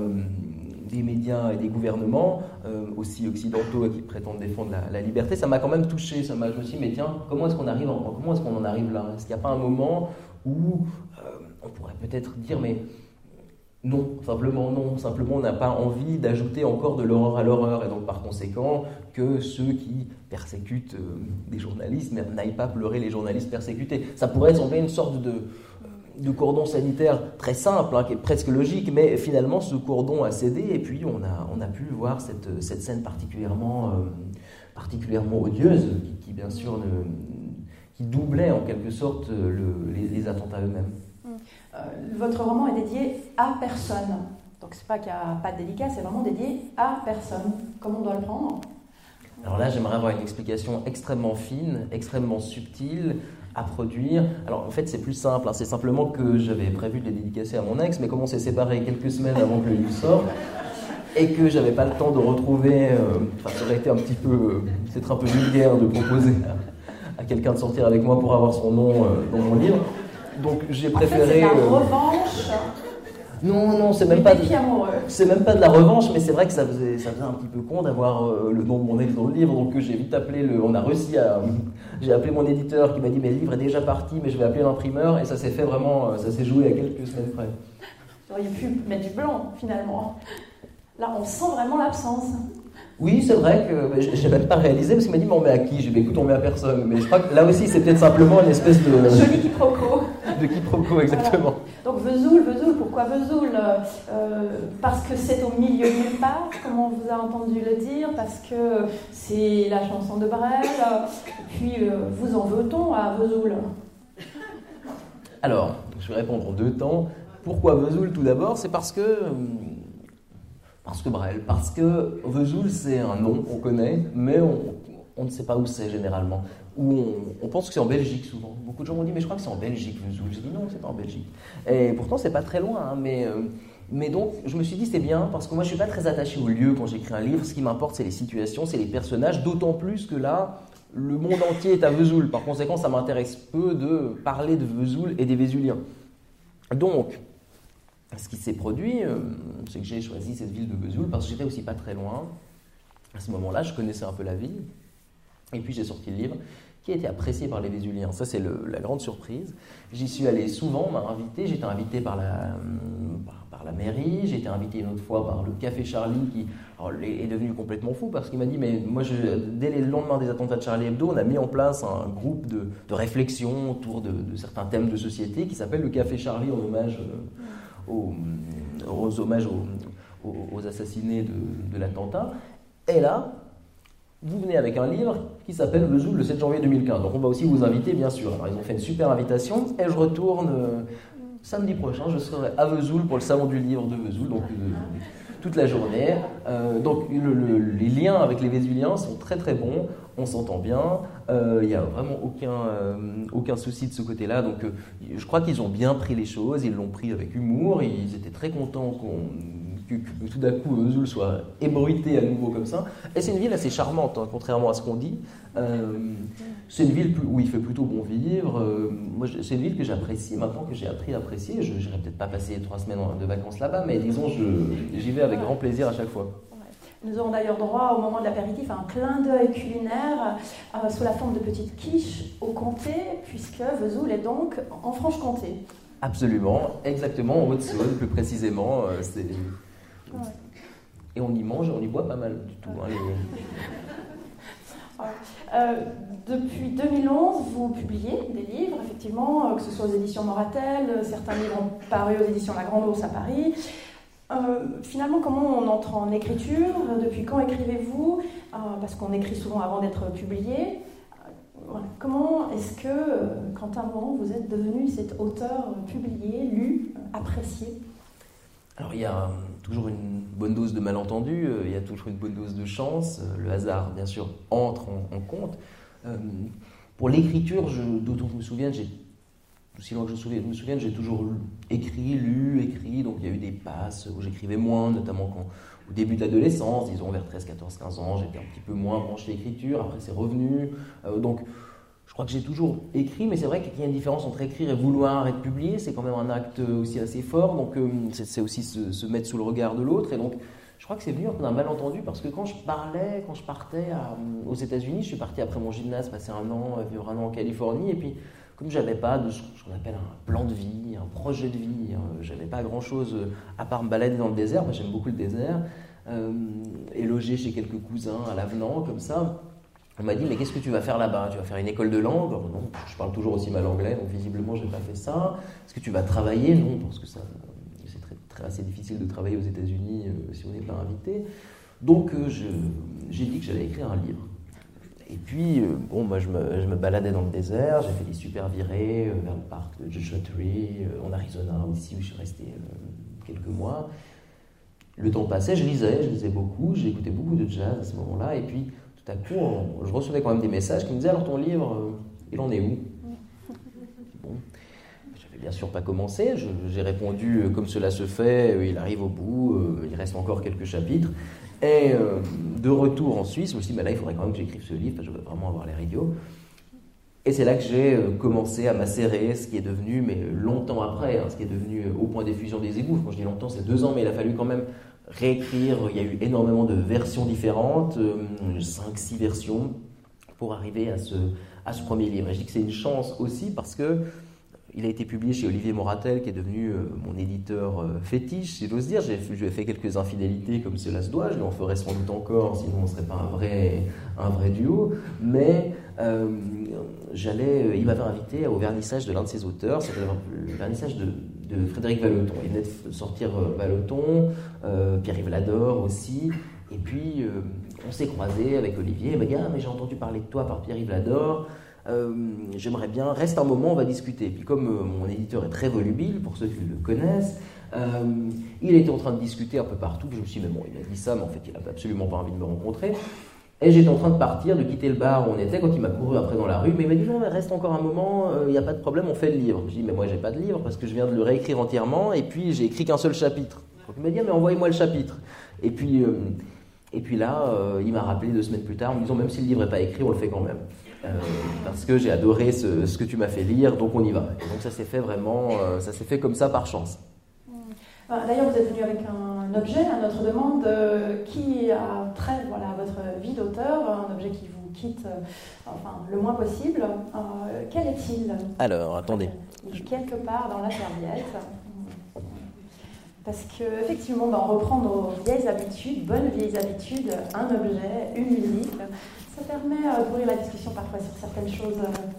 des médias et des gouvernements, aussi occidentaux qui prétendent défendre la liberté, ça m'a quand même touché. Je me suis dit, mais tiens, comment est-ce qu'on en arrive là ? Est-ce qu'il n'y a pas un moment où on pourrait peut-être dire, mais Non, simplement on n'a pas envie d'ajouter encore de l'horreur à l'horreur, et donc par conséquent que ceux qui persécutent des journalistes n'aillent pas pleurer les journalistes persécutés. Ça pourrait sembler une sorte de cordon sanitaire très simple, qui est presque logique, mais finalement ce cordon a cédé, et puis on a pu voir cette scène particulièrement odieuse, qui bien sûr qui doublait en quelque sorte les attentats eux-mêmes. Votre roman est dédié à personne. Donc c'est pas qu'il n'y a pas de dédicace, c'est vraiment dédié à personne. Comment on doit le prendre? Alors là, j'aimerais avoir une explication extrêmement fine, extrêmement subtile à produire. Alors en fait, c'est plus simple, c'est simplement que j'avais prévu de les dédicacer à mon ex, mais comme on s'est séparés quelques semaines avant que le livre sorte, et que j'avais pas le temps de retrouver, ça aurait été c'est un peu vulgaire de proposer à quelqu'un de sortir avec moi pour avoir son nom dans mon livre. Donc j'ai préféré. En fait, c'est la revanche. Non, c'est même pas de la revanche, mais c'est vrai que ça faisait un petit peu con d'avoir le nom de mon ex dans le livre, donc j'ai vite appelé j'ai appelé mon éditeur qui m'a dit mais le livre est déjà parti, mais je vais appeler l'imprimeur, et ça s'est fait vraiment, ça s'est joué à quelques semaines près. Vous auriez pu mettre du blanc finalement. Là, on sent vraiment l'absence. Oui, c'est vrai que j'ai même pas réalisé, parce qu'il m'a dit mais on met à qui? J'ai dit écoute, on met à personne. Mais je crois que là aussi c'est peut-être simplement une espèce de joli quiproquo. De quiproquo, exactement. Voilà. Donc Vesoul, pourquoi Vesoul? Parce que c'est au milieu de nulle part, comme on vous a entendu le dire, parce que c'est la chanson de Brel, puis vous en veut-on à Vesoul? Alors, je vais répondre en deux temps. Pourquoi Vesoul? Tout d'abord, c'est parce que Brel, parce que Vesoul c'est un nom qu'on connaît, mais on ne sait pas où c'est généralement. On pense que c'est en Belgique souvent. Beaucoup de gens m'ont dit mais je crois que c'est en Belgique Vesoul. J'ai dit non, c'est pas en Belgique. Et pourtant c'est pas très loin, mais donc je me suis dit c'est bien, parce que moi je suis pas très attaché au lieu quand j'écris un livre. Ce qui m'importe c'est les situations, c'est les personnages, d'autant plus que là le monde entier est à Vesoul. Par conséquent ça m'intéresse peu de parler de Vesoul et des Vésuliens. Donc ce qui s'est produit, c'est que j'ai choisi cette ville de Vesoul parce que j'étais aussi pas très loin. À ce moment-là, je connaissais un peu la ville. Et puis j'ai sorti le livre qui a été apprécié par les Vésuliens. Ça, c'est la grande surprise. J'y suis allé souvent, on m'a invité. J'étais invité par la mairie. J'ai été invité une autre fois par le Café Charlie qui est devenu complètement fou parce qu'il m'a dit mais moi, dès le lendemain des attentats de Charlie Hebdo, on a mis en place un groupe de réflexion autour de certains thèmes de société qui s'appelle le Café Charlie en hommage aux assassinés de l'attentat. Et là, vous venez avec un livre qui s'appelle Vesoul le 7 janvier 2015. Donc on va aussi vous inviter, bien sûr. Alors, ils ont fait une super invitation et je retourne samedi prochain. Je serai à Vesoul pour le salon du livre de Vesoul, donc toute la journée. Donc les liens avec les Vésuliens sont très très bons. On s'entend bien. Il n'y a vraiment aucun souci de ce côté-là. Donc je crois qu'ils ont bien pris les choses. Ils l'ont pris avec humour. Ils étaient très contents que tout d'un coup Vesoul soit ébruité à nouveau comme ça. Et c'est une ville assez charmante, contrairement à ce qu'on dit. C'est une ville où il fait plutôt bon vivre. Moi, c'est une ville que j'apprécie maintenant, que j'ai appris à apprécier. Je n'irai peut-être pas passer 3 semaines de vacances là-bas, mais disons, j'y vais avec grand plaisir à chaque fois. Nous aurons d'ailleurs droit, au moment de l'apéritif, à un clin d'œil culinaire sous la forme de petites quiches au comté, puisque Vesoul est donc en Franche-Comté. Absolument, exactement, en Haute-Saône, plus précisément. Ouais. Et on y mange et on y boit pas mal du tout. Depuis 2011, vous publiez des livres, effectivement, que ce soit aux éditions Moratel, certains livres ont paru aux éditions La Grande Ourse à Paris. Finalement, comment on entre en écriture? Depuis quand écrivez-vous? Parce qu'on écrit souvent avant d'être publié. Voilà. Comment est-ce que, Quentin Morand, vous êtes devenu cet auteur publié, lu, apprécié? Alors il y a toujours une bonne dose de malentendu, il y a toujours une bonne dose de chance, le hasard bien sûr entre en compte. Pour l'écriture, d'autant que je me souviens, aussi loin que je me souviens, j'ai toujours écrit, donc il y a eu des passes où j'écrivais moins, notamment au début de l'adolescence, disons vers 13, 14, 15 ans, j'étais un petit peu moins branché l'écriture, après c'est revenu, donc je crois que j'ai toujours écrit, mais c'est vrai qu'il y a une différence entre écrire et vouloir être publié, c'est quand même un acte aussi assez fort, donc c'est aussi se mettre sous le regard de l'autre, et donc je crois que c'est venu un peu d'un malentendu, parce que quand je partais aux États-Unis, je suis parti après mon gymnase, passer vivre un an en Californie, et puis comme j'avais pas de ce qu'on appelle un plan de vie, un projet de vie, j'avais pas grand-chose à part me balader dans le désert, moi j'aime beaucoup le désert, et loger chez quelques cousins à l'avenant, comme ça. On m'a dit, mais qu'est-ce que tu vas faire là-bas? Tu vas faire une école de langue? Non, je parle toujours aussi mal anglais, donc visiblement je n'ai pas fait ça. Est-ce que tu vas travailler? Non, parce que c'est assez difficile de travailler aux États-Unis si on n'est pas invité. Donc j'ai dit que j'allais écrire un livre. Et puis, moi je me baladais dans le désert, j'ai fait des super virées vers le parc de Joshua Tree, en Arizona aussi, où je suis resté quelques mois. Le temps passait, je lisais beaucoup, j'écoutais beaucoup de jazz à ce moment-là, et puis tout à coup, je recevais quand même des messages qui me disaient « Alors ton livre, il en est où ?» Bon, j'avais bien sûr pas commencé, j'ai répondu comme cela se fait, il arrive au bout, il reste encore quelques chapitres. Et de retour en Suisse, je me suis dit, là, il faudrait quand même que j'écrive ce livre, je veux vraiment avoir l'air idiot. Et c'est là que j'ai commencé à macérer ce qui est devenu, mais longtemps après, ce qui est devenu Au point d'effusion des égouts. Quand je dis longtemps, c'est 2 ans, mais il a fallu quand même réécrire. Il y a eu énormément de versions différentes, 5-6 versions, pour arriver à ce premier livre. Et je dis que c'est une chance aussi parce que il a été publié chez Olivier Moratel, qui est devenu mon éditeur fétiche, si j'ose dire. Je lui ai fait quelques infidélités comme cela se doit, je lui en ferai sans doute encore, sinon on ne serait pas un vrai duo. Mais il m'avait invité au vernissage de l'un de ses auteurs, c'était le vernissage de Frédéric Vallotton. Il venait de sortir Vallotton, Pierre-Yves Lador aussi. Et puis on s'est croisés avec Olivier, il m'a dit « Ah, mais j'ai entendu parler de toi par Pierre-Yves Lador. J'aimerais bien, reste un moment, on va discuter. » Puis comme mon éditeur est très volubile, pour ceux qui le connaissent, il était en train de discuter un peu partout, puis je me suis dit, mais bon, il a dit ça, mais en fait, il n'avait absolument pas envie de me rencontrer. Et j'étais en train de partir, de quitter le bar où on était, quand il m'a couru après dans la rue, mais il m'a dit, non, mais reste encore un moment, il n'y a pas de problème, on fait le livre. Je dis, mais moi, j'ai pas de livre, parce que je viens de le réécrire entièrement, et puis j'ai écrit qu'un seul chapitre. Donc il m'a dit, mais envoyez-moi le chapitre. Et puis là, il m'a rappelé 2 semaines plus tard, en me disant, même si le livre n'est pas écrit, on le fait quand même. Parce que j'ai adoré ce que tu m'as fait lire, donc on y va. Et donc ça s'est fait vraiment, ça s'est fait comme ça par chance. D'ailleurs, vous êtes venu avec un objet à notre demande qui a trait à votre vie d'auteur, un objet qui vous quitte le moins possible. Quel est-il? Alors, attendez. Il est quelque part dans la serviette. Parce qu'effectivement, on reprend nos vieilles habitudes, bonnes vieilles habitudes, un objet, une musique. Ça permet d'ouvrir la discussion parfois sur certaines choses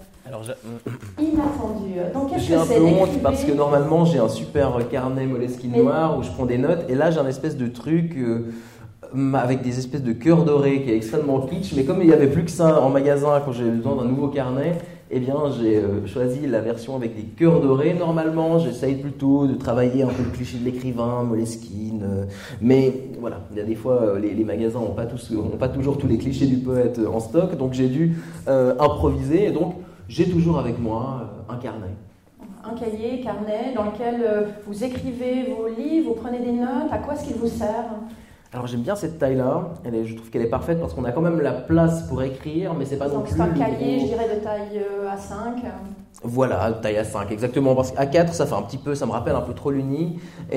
inattendues. Donc, qu'est-ce que c'est? J'ai un peu honte parce que normalement j'ai un super carnet Moleskine noir où je prends des notes, et là j'ai un espèce de truc avec des espèces de cœurs dorés qui est extrêmement kitsch, mais comme il n'y avait plus que ça en magasin quand j'ai besoin d'un nouveau carnet, eh bien j'ai choisi la version avec des cœurs dorés. Normalement j'essaye plutôt de travailler un peu le cliché de l'écrivain, Moleskine, mais voilà, il y a des fois les magasins n'ont pas toujours tous les clichés du poète en stock, donc j'ai dû improviser, et donc j'ai toujours avec moi un carnet. Un cahier, carnet, dans lequel vous écrivez vos livres, vous prenez des notes. À quoi est-ce qu'il vous sert? Alors j'aime bien cette taille-là, je trouve qu'elle est parfaite parce qu'on a quand même la place pour écrire, mais c'est pas non plus... C'est un cahier, je dirais, de taille A5. Voilà, taille A5, exactement, parce qu'A4, ça fait un petit peu, ça me rappelle un peu trop l'Uni,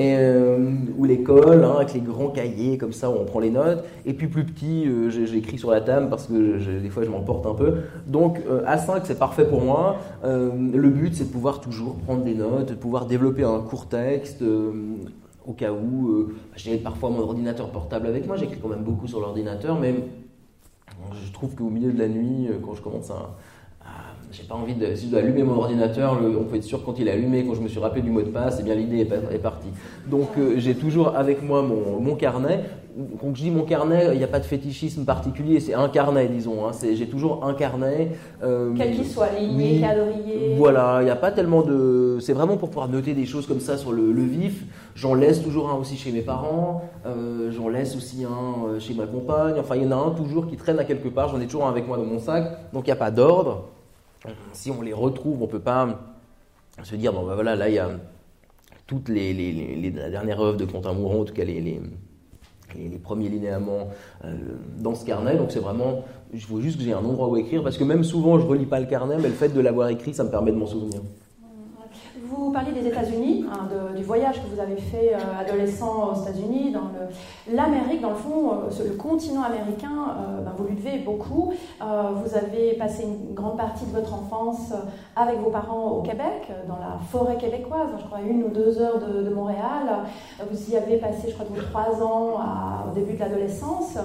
ou l'école, avec les grands cahiers, comme ça, où on prend les notes, et puis plus petit, j'écris sur la table, parce que des fois je m'emporte un peu, donc A5, c'est parfait pour moi. Le but, c'est de pouvoir toujours prendre des notes, de pouvoir développer un court texte, au cas où j'ai parfois mon ordinateur portable avec moi, j'écris quand même beaucoup sur l'ordinateur, mais je trouve qu'au milieu de la nuit, quand je commence j'ai pas envie si je dois allumer mon ordinateur, on peut être sûr quand il est allumé, quand je me suis rappelé du mot de passe, eh bien l'idée est partie. Donc j'ai toujours avec moi mon carnet. Quand je dis mon carnet, il n'y a pas de fétichisme particulier, c'est un carnet, disons. J'ai toujours un carnet. Quel qu'il soit, ligné, quadrillé. Voilà, il n'y a pas tellement de... C'est vraiment pour pouvoir noter des choses comme ça sur le vif. J'en laisse toujours un aussi chez mes parents, j'en laisse aussi un chez ma compagne. Enfin, il y en a un toujours qui traîne à quelque part, j'en ai toujours un avec moi dans mon sac, donc il n'y a pas d'ordre. Si on les retrouve, on ne peut pas se dire, bon ben voilà, là il y a toutes la dernière œuvre de Quentin Mouron, en tout cas les premiers linéaments dans ce carnet. Donc c'est vraiment, il faut juste que j'ai un endroit où écrire, parce que même souvent je ne relis pas le carnet, mais le fait de l'avoir écrit, ça me permet de m'en souvenir. Vous parliez des États-Unis, hein, du voyage que vous avez fait adolescent aux États-Unis, dans l'Amérique, dans le fond, le continent américain, vous lui devez beaucoup. Vous avez passé une grande partie de votre enfance avec vos parents au Québec, dans la forêt québécoise, je crois 1 ou 2 heures de Montréal. Vous y avez passé, je crois, vos 3 ans au début de l'adolescence.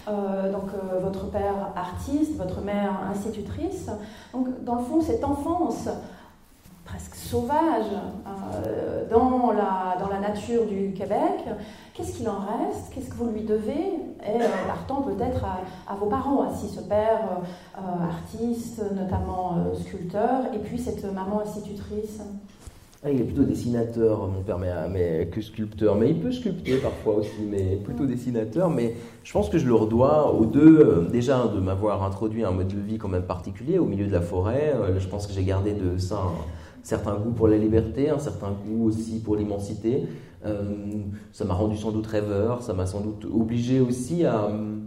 Votre père artiste, votre mère institutrice. Donc, dans le fond, cette enfance presque sauvage dans la nature du Québec, qu'est-ce qu'il en reste? Qu'est-ce que vous lui devez? Et partant peut-être à vos parents, si ce père artiste, notamment sculpteur, et puis cette maman institutrice. Il est plutôt dessinateur, mon père, mais que sculpteur. Mais il peut sculpter parfois aussi, mais plutôt dessinateur. Mais je pense que je le redois aux deux, déjà de m'avoir introduit un mode de vie quand même particulier au milieu de la forêt. Je pense que j'ai gardé de ça un certain goût pour la liberté, un certain goût aussi pour l'immensité. Ça m'a rendu sans doute rêveur, ça m'a sans doute obligé aussi à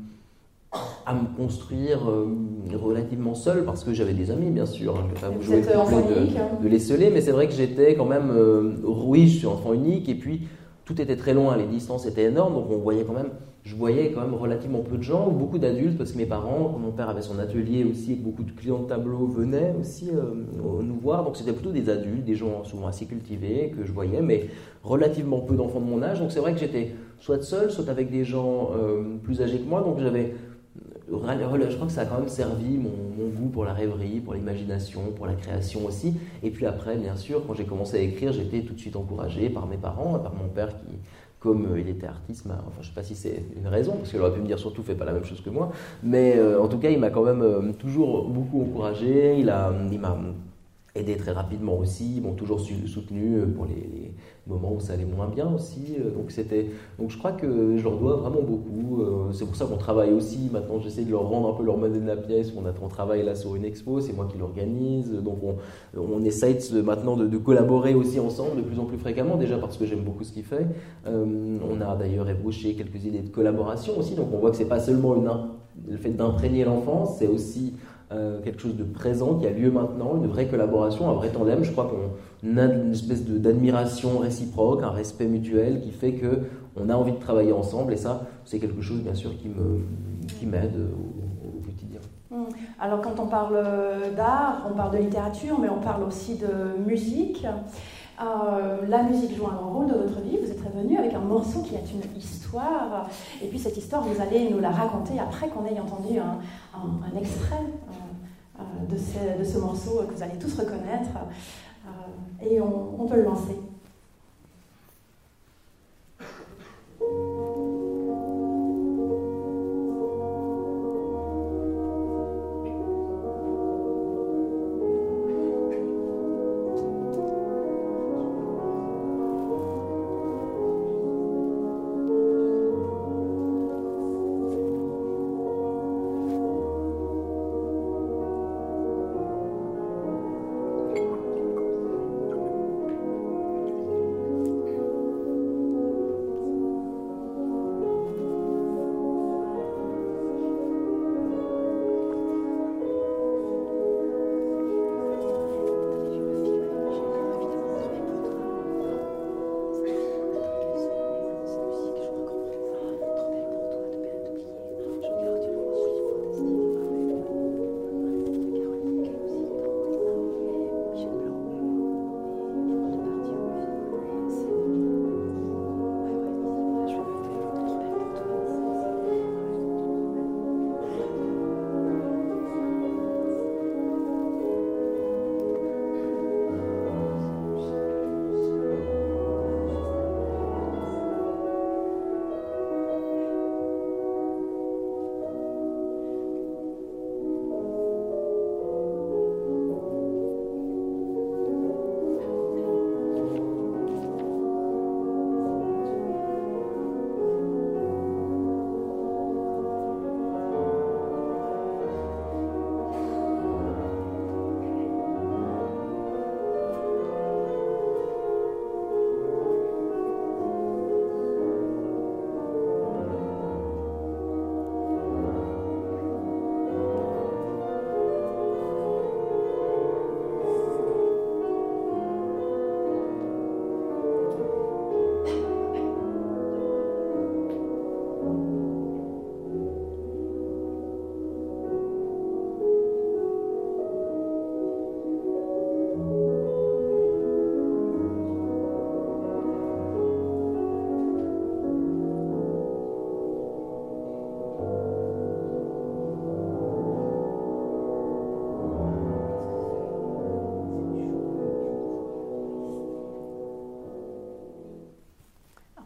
me construire relativement seul, parce que j'avais des amis, bien sûr. Je ne vais pas vous jouer de l'esseler, mais c'est vrai que j'étais quand même... oui, je suis enfant unique, et puis tout était très loin, les distances étaient énormes, donc je voyais quand même relativement peu de gens, beaucoup d'adultes, parce que mes parents, mon père avait son atelier aussi, et beaucoup de clients de tableau venaient aussi nous voir, donc c'était plutôt des adultes, des gens souvent assez cultivés que je voyais, mais relativement peu d'enfants de mon âge, donc c'est vrai que j'étais soit seul, soit avec des gens plus âgés que moi, donc je crois que ça a quand même servi mon goût pour la rêverie, pour l'imagination, pour la création aussi. Et puis après, bien sûr, quand j'ai commencé à écrire, j'étais tout de suite encouragé par mes parents, par mon père qui, comme il était artiste, je ne sais pas si c'est une raison, parce qu'il aurait pu me dire surtout fais pas la même chose que moi, mais en tout cas, il m'a quand même toujours beaucoup encouragé, il m'a aidé très rapidement aussi, ils m'ont toujours soutenu pour les moments où ça allait moins bien aussi, donc je crois que je leur dois vraiment beaucoup, c'est pour ça qu'on travaille aussi, maintenant j'essaie de leur rendre un peu leur monnaie de la pièce, on travaille là sur une expo, c'est moi qui l'organise, donc on essaye maintenant de collaborer aussi ensemble de plus en plus fréquemment, déjà parce que j'aime beaucoup ce qu'il fait, on a d'ailleurs ébauché quelques idées de collaboration aussi, donc on voit que c'est pas seulement le fait d'imprégner l'enfance, c'est aussi quelque chose de présent qui a lieu maintenant, une vraie collaboration, un vrai tandem. Je crois qu'on a une espèce d'admiration réciproque, un respect mutuel qui fait qu'on a envie de travailler ensemble, et ça, c'est quelque chose bien sûr qui m'aide au quotidien. Alors quand on parle d'art, on parle de littérature, mais on parle aussi de musique. La musique joue un grand rôle dans votre vie. Vous êtes revenu avec un morceau qui a une histoire, et puis cette histoire, vous allez nous la raconter après qu'on ait entendu un extrait de ce morceau que vous allez tous reconnaître, et on peut le lancer.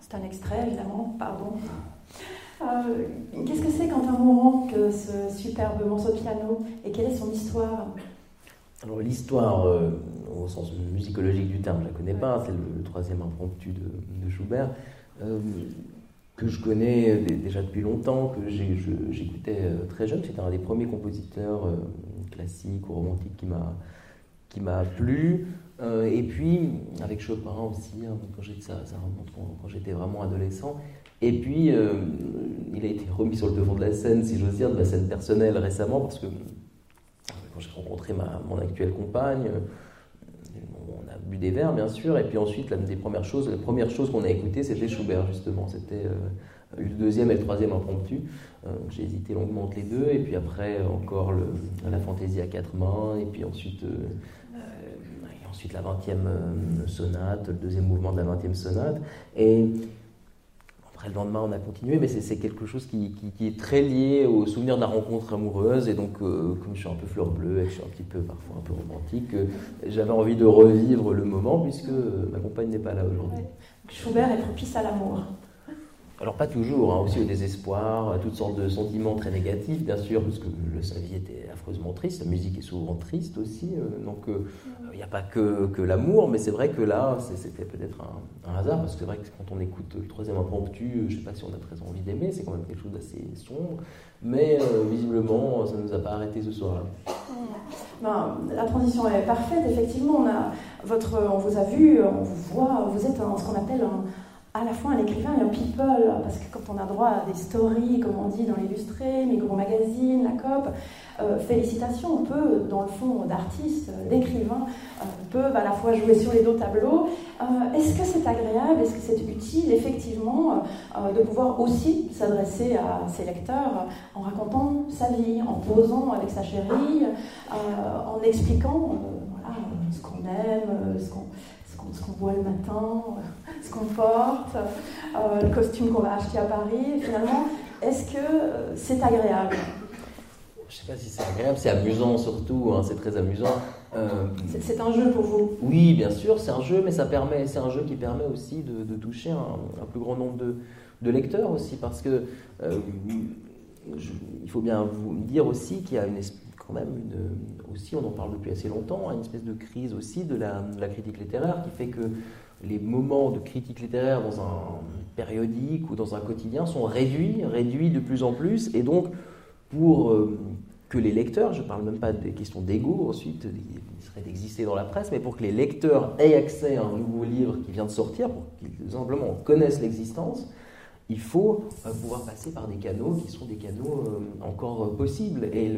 C'est un extrait, évidemment, pardon. Qu'est-ce que c'est Quentin Morand que ce superbe morceau de piano et quelle est son histoire? Alors l'histoire, au sens musicologique du terme, je ne la connais pas, c'est le troisième impromptu de Schubert, que je connais déjà depuis longtemps, que j'écoutais très jeune. C'était un des premiers compositeurs classiques ou romantiques qui m'a plu. Et puis avec Chopin aussi, hein, ça remonte quand j'étais vraiment adolescent. Et puis il a été remis sur le devant de la scène, si j'ose dire, de la scène personnelle récemment, parce que quand j'ai rencontré mon actuelle compagne, on a bu des verres bien sûr, et puis ensuite la première chose qu'on a écoutée, c'était Schubert justement, c'était le deuxième et le troisième impromptu. J'ai hésité longuement entre les deux, et puis après encore la fantaisie à quatre mains, et puis ensuite la 20e sonate, le deuxième mouvement de la 20e sonate, et après le lendemain on a continué, mais c'est quelque chose qui est très lié au souvenir de la rencontre amoureuse, et donc comme je suis un peu fleur bleue et que je suis un petit peu parfois un peu romantique, j'avais envie de revivre le moment puisque ma compagne n'est pas là aujourd'hui. Schubert est propice à l'amour. Alors pas toujours, hein, aussi au désespoir, à toutes sortes de sentiments très négatifs bien sûr, parce que sa vie était affreusement triste, la musique est souvent triste aussi, donc il n'y a pas que l'amour, mais c'est vrai que là c'était peut-être un hasard, parce que c'est vrai que quand on écoute le troisième impromptu, je ne sais pas si on a très envie d'aimer, c'est quand même quelque chose d'assez sombre, mais visiblement ça ne nous a pas arrêté ce soir-là. La transition est parfaite, effectivement, on vous a vu, on vous voit, vous êtes ce qu'on appelle à la fois un écrivain et un people, parce que quand on a droit à des stories, comme on dit dans l'Illustré, Migros Magazine, la COP, félicitations, on peut, dans le fond, d'artistes, d'écrivains, peuvent à la fois jouer sur les deux tableaux. Est-ce que c'est agréable, est-ce que c'est utile, effectivement, de pouvoir aussi s'adresser à ses lecteurs en racontant sa vie, en posant avec sa chérie, en expliquant ce qu'on aime, ce qu'on boit le matin, ce qu'on porte, le costume qu'on va acheter à Paris. Finalement, est-ce que c'est agréable? Je ne sais pas si c'est agréable, c'est amusant surtout, hein, c'est très amusant. C'est un jeu pour vous? Oui, bien sûr, c'est un jeu, mais c'est un jeu qui permet aussi de toucher un plus grand nombre de lecteurs aussi, parce que il faut bien vous dire aussi qu'il y a quand même aussi, on en parle depuis assez longtemps, une espèce de crise aussi de la critique littéraire qui fait que les moments de critique littéraire dans un périodique ou dans un quotidien sont réduits de plus en plus, et donc pour que les lecteurs, je ne parle même pas des questions d'ego ensuite, qui serait d'exister dans la presse, mais pour que les lecteurs aient accès à un nouveau livre qui vient de sortir, pour qu'ils simplement connaissent l'existence, il faut pouvoir passer par des canaux qui sont des canaux encore possibles. Et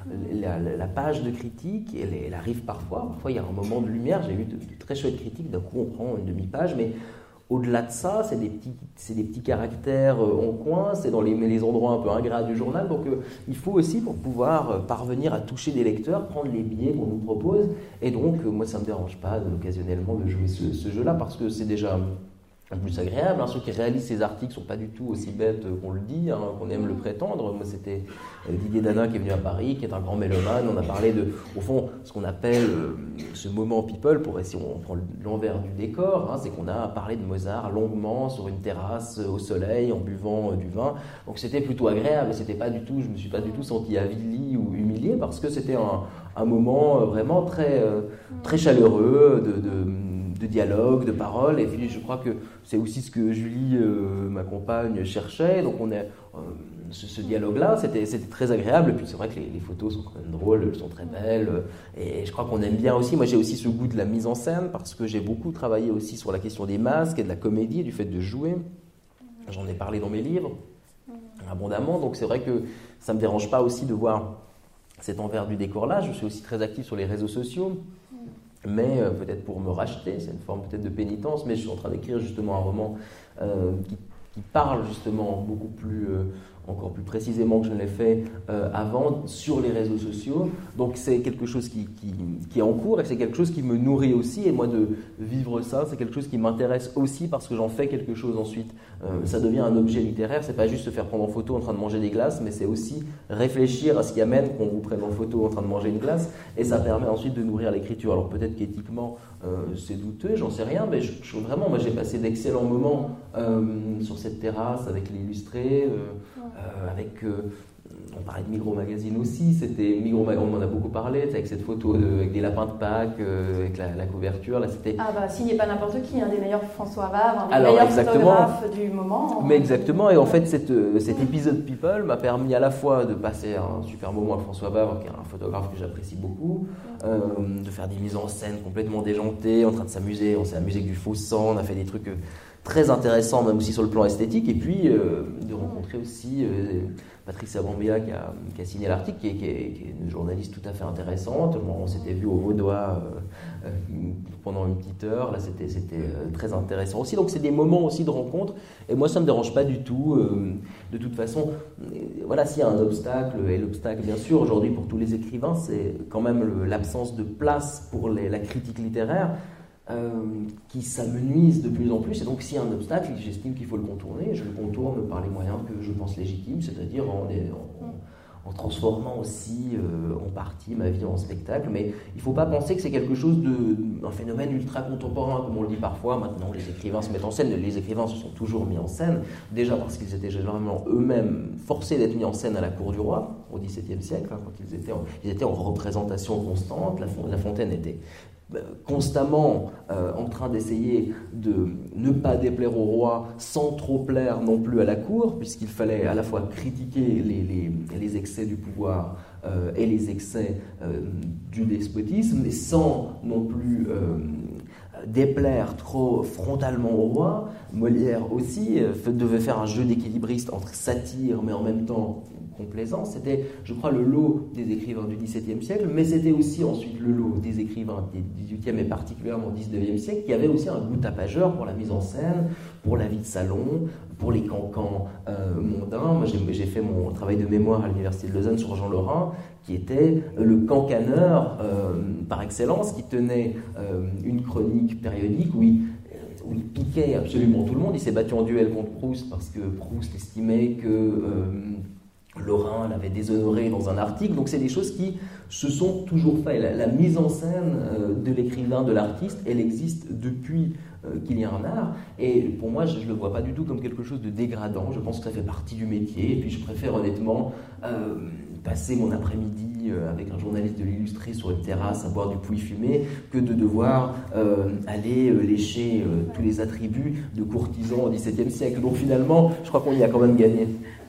la page de critique, elle arrive parfois. Parfois, il y a un moment de lumière. J'ai eu de très chouettes critiques. D'un coup, on prend une demi-page. Mais au-delà de ça, c'est des petits caractères en coin. C'est dans les endroits un peu ingrats du journal. Donc, il faut aussi, pour pouvoir parvenir à toucher des lecteurs, prendre les billets qu'on nous propose. Et donc, moi, ça ne me dérange pas occasionnellement de jouer ce jeu-là, parce que c'est déjà plus agréable. Ceux qui réalisent ces articles ne sont pas du tout aussi bêtes qu'on le dit, qu'on aime le prétendre. Moi, c'était Didier Danin qui est venu à Paris, qui est un grand mélomane. On a parlé au fond, ce qu'on appelle ce moment people, si on prend l'envers du décor, c'est qu'on a parlé de Mozart longuement sur une terrasse au soleil en buvant du vin. Donc c'était plutôt agréable. Je ne me suis pas du tout senti avili ou humilié, parce que c'était un moment vraiment très, très chaleureux de dialogue, de parole, et puis je crois que c'est aussi ce que Julie, ma compagne, cherchait. Donc ce dialogue-là, c'était très agréable, et puis c'est vrai que les photos sont quand même drôles, elles sont très belles, et je crois qu'on aime bien aussi. Moi, j'ai aussi ce goût de la mise en scène, parce que j'ai beaucoup travaillé aussi sur la question des masques et de la comédie, et du fait de jouer. J'en ai parlé dans mes livres, abondamment, donc c'est vrai que ça ne me dérange pas aussi de voir cet envers du décor-là. Je suis aussi très actif sur les réseaux sociaux, mais peut-être pour me racheter, c'est une forme peut-être de pénitence, mais je suis en train d'écrire justement un roman qui parle justement beaucoup plus encore plus précisément que je ne l'ai fait avant sur les réseaux sociaux. Donc c'est quelque chose qui est en cours et c'est quelque chose qui me nourrit aussi. Et moi, de vivre ça, c'est quelque chose qui m'intéresse aussi parce que j'en fais quelque chose ensuite. Ça devient un objet littéraire. C'est pas juste se faire prendre en photo en train de manger des glaces, mais c'est aussi réfléchir à ce qui amène qu'on vous prenne en photo en train de manger une glace. Et ça permet ensuite de nourrir l'écriture. Alors peut-être qu'éthiquement, c'est douteux, j'en sais rien, mais vraiment, moi j'ai passé d'excellents moments sur cette terrasse avec l'illustré, avec... on parlait de Migros Magazine aussi, c'était Migros Magazine, on en a beaucoup parlé, avec cette photo avec des lapins de Pâques, avec la couverture, là c'était... Ah bah signé pas n'importe qui, un des meilleurs François Vabre, un des meilleurs photographes du moment. Mais exactement, et en fait cet épisode People m'a permis à la fois de passer un super moment avec François Vabre, qui est un photographe que j'apprécie beaucoup, de faire des mises en scène complètement déjantées, en train de s'amuser, on s'est amusé avec du faux sang, on a fait des trucs très intéressants, même aussi sur le plan esthétique, et puis de rencontrer aussi Patricia Bambia qui a signé l'article, qui est une journaliste tout à fait intéressante. On s'était vu au Vaudois pendant une petite heure, là c'était très intéressant aussi. Donc c'est des moments aussi de rencontre, et moi ça ne me dérange pas du tout. De toute façon, voilà, s'il y a un obstacle, et l'obstacle bien sûr aujourd'hui pour tous les écrivains, c'est quand même l'absence de place pour la critique littéraire. Qui s'amenuise de plus en plus, et donc s'il y a un obstacle, j'estime qu'il faut le contourner, et je le contourne par les moyens que je pense légitimes, c'est-à-dire en transformant aussi en partie ma vie en spectacle. Mais il ne faut pas penser que c'est quelque chose un phénomène ultra contemporain, comme on le dit parfois. Maintenant, les écrivains se mettent en scène, les écrivains se sont toujours mis en scène, déjà parce qu'ils étaient généralement eux-mêmes forcés d'être mis en scène à la cour du roi, au XVIIe siècle, hein, quand ils étaient en représentation constante. La Fontaine était constamment en train d'essayer de ne pas déplaire au roi sans trop plaire non plus à la cour, puisqu'il fallait à la fois critiquer les excès du pouvoir et les excès du despotisme, mais sans non plus déplaire trop frontalement au roi. Molière aussi devait faire un jeu d'équilibriste entre satire mais en même temps complaisance. C'était, je crois, le lot des écrivains du XVIIe siècle, mais c'était aussi ensuite le lot des écrivains du XVIIIe et particulièrement du XIXe siècle, qui avaient aussi un goût tapageur pour la mise en scène, pour la vie de salon, pour les cancans mondains. Moi, j'ai fait mon travail de mémoire à l'Université de Lausanne sur Jean Lorrain, qui était le cancaneur par excellence, qui tenait une chronique périodique où il piquait absolument tout le monde. Il s'est battu en duel contre Proust parce que Proust estimait que Lorrain l'avait déshonoré dans un article. Donc c'est des choses qui se sont toujours faites. La mise en scène de l'écrivain, de l'artiste, elle existe depuis qu'il y a un art. Et pour moi, je ne le vois pas du tout comme quelque chose de dégradant. Je pense que ça fait partie du métier. Et puis je préfère honnêtement passer mon après-midi avec un journaliste de l'Illustré sur une terrasse à boire du pouilly fumé que de devoir aller lécher tous les attributs de courtisans au XVIIe siècle. Donc finalement, je crois qu'on y a quand même gagné.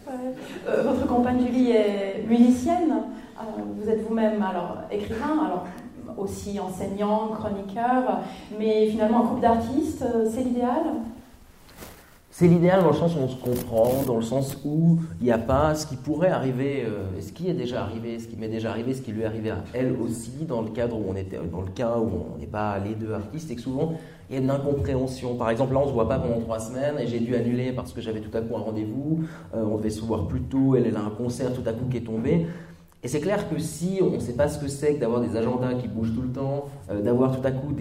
Votre compagne Julie est musicienne, vous êtes vous-même alors écrivain, alors aussi enseignant, chroniqueur, mais finalement un groupe d'artistes, c'est l'idéal ? C'est l'idéal dans le sens où on se comprend, dans le sens où il n'y a pas ce qui pourrait arriver, ce qui est déjà arrivé, ce qui m'est déjà arrivé, ce qui lui est arrivé à elle aussi, dans le cadre où on était, dans le cas où on n'est pas les deux artistes, et que souvent il y a une incompréhension. Par exemple, là on ne se voit pas pendant 3 semaines et j'ai dû annuler parce que j'avais tout à coup un rendez-vous, on devait se voir plus tôt, elle a un concert tout à coup qui est tombé. Et c'est clair que si on ne sait pas ce que c'est que d'avoir des agendas qui bougent tout le temps, d'avoir tout à coup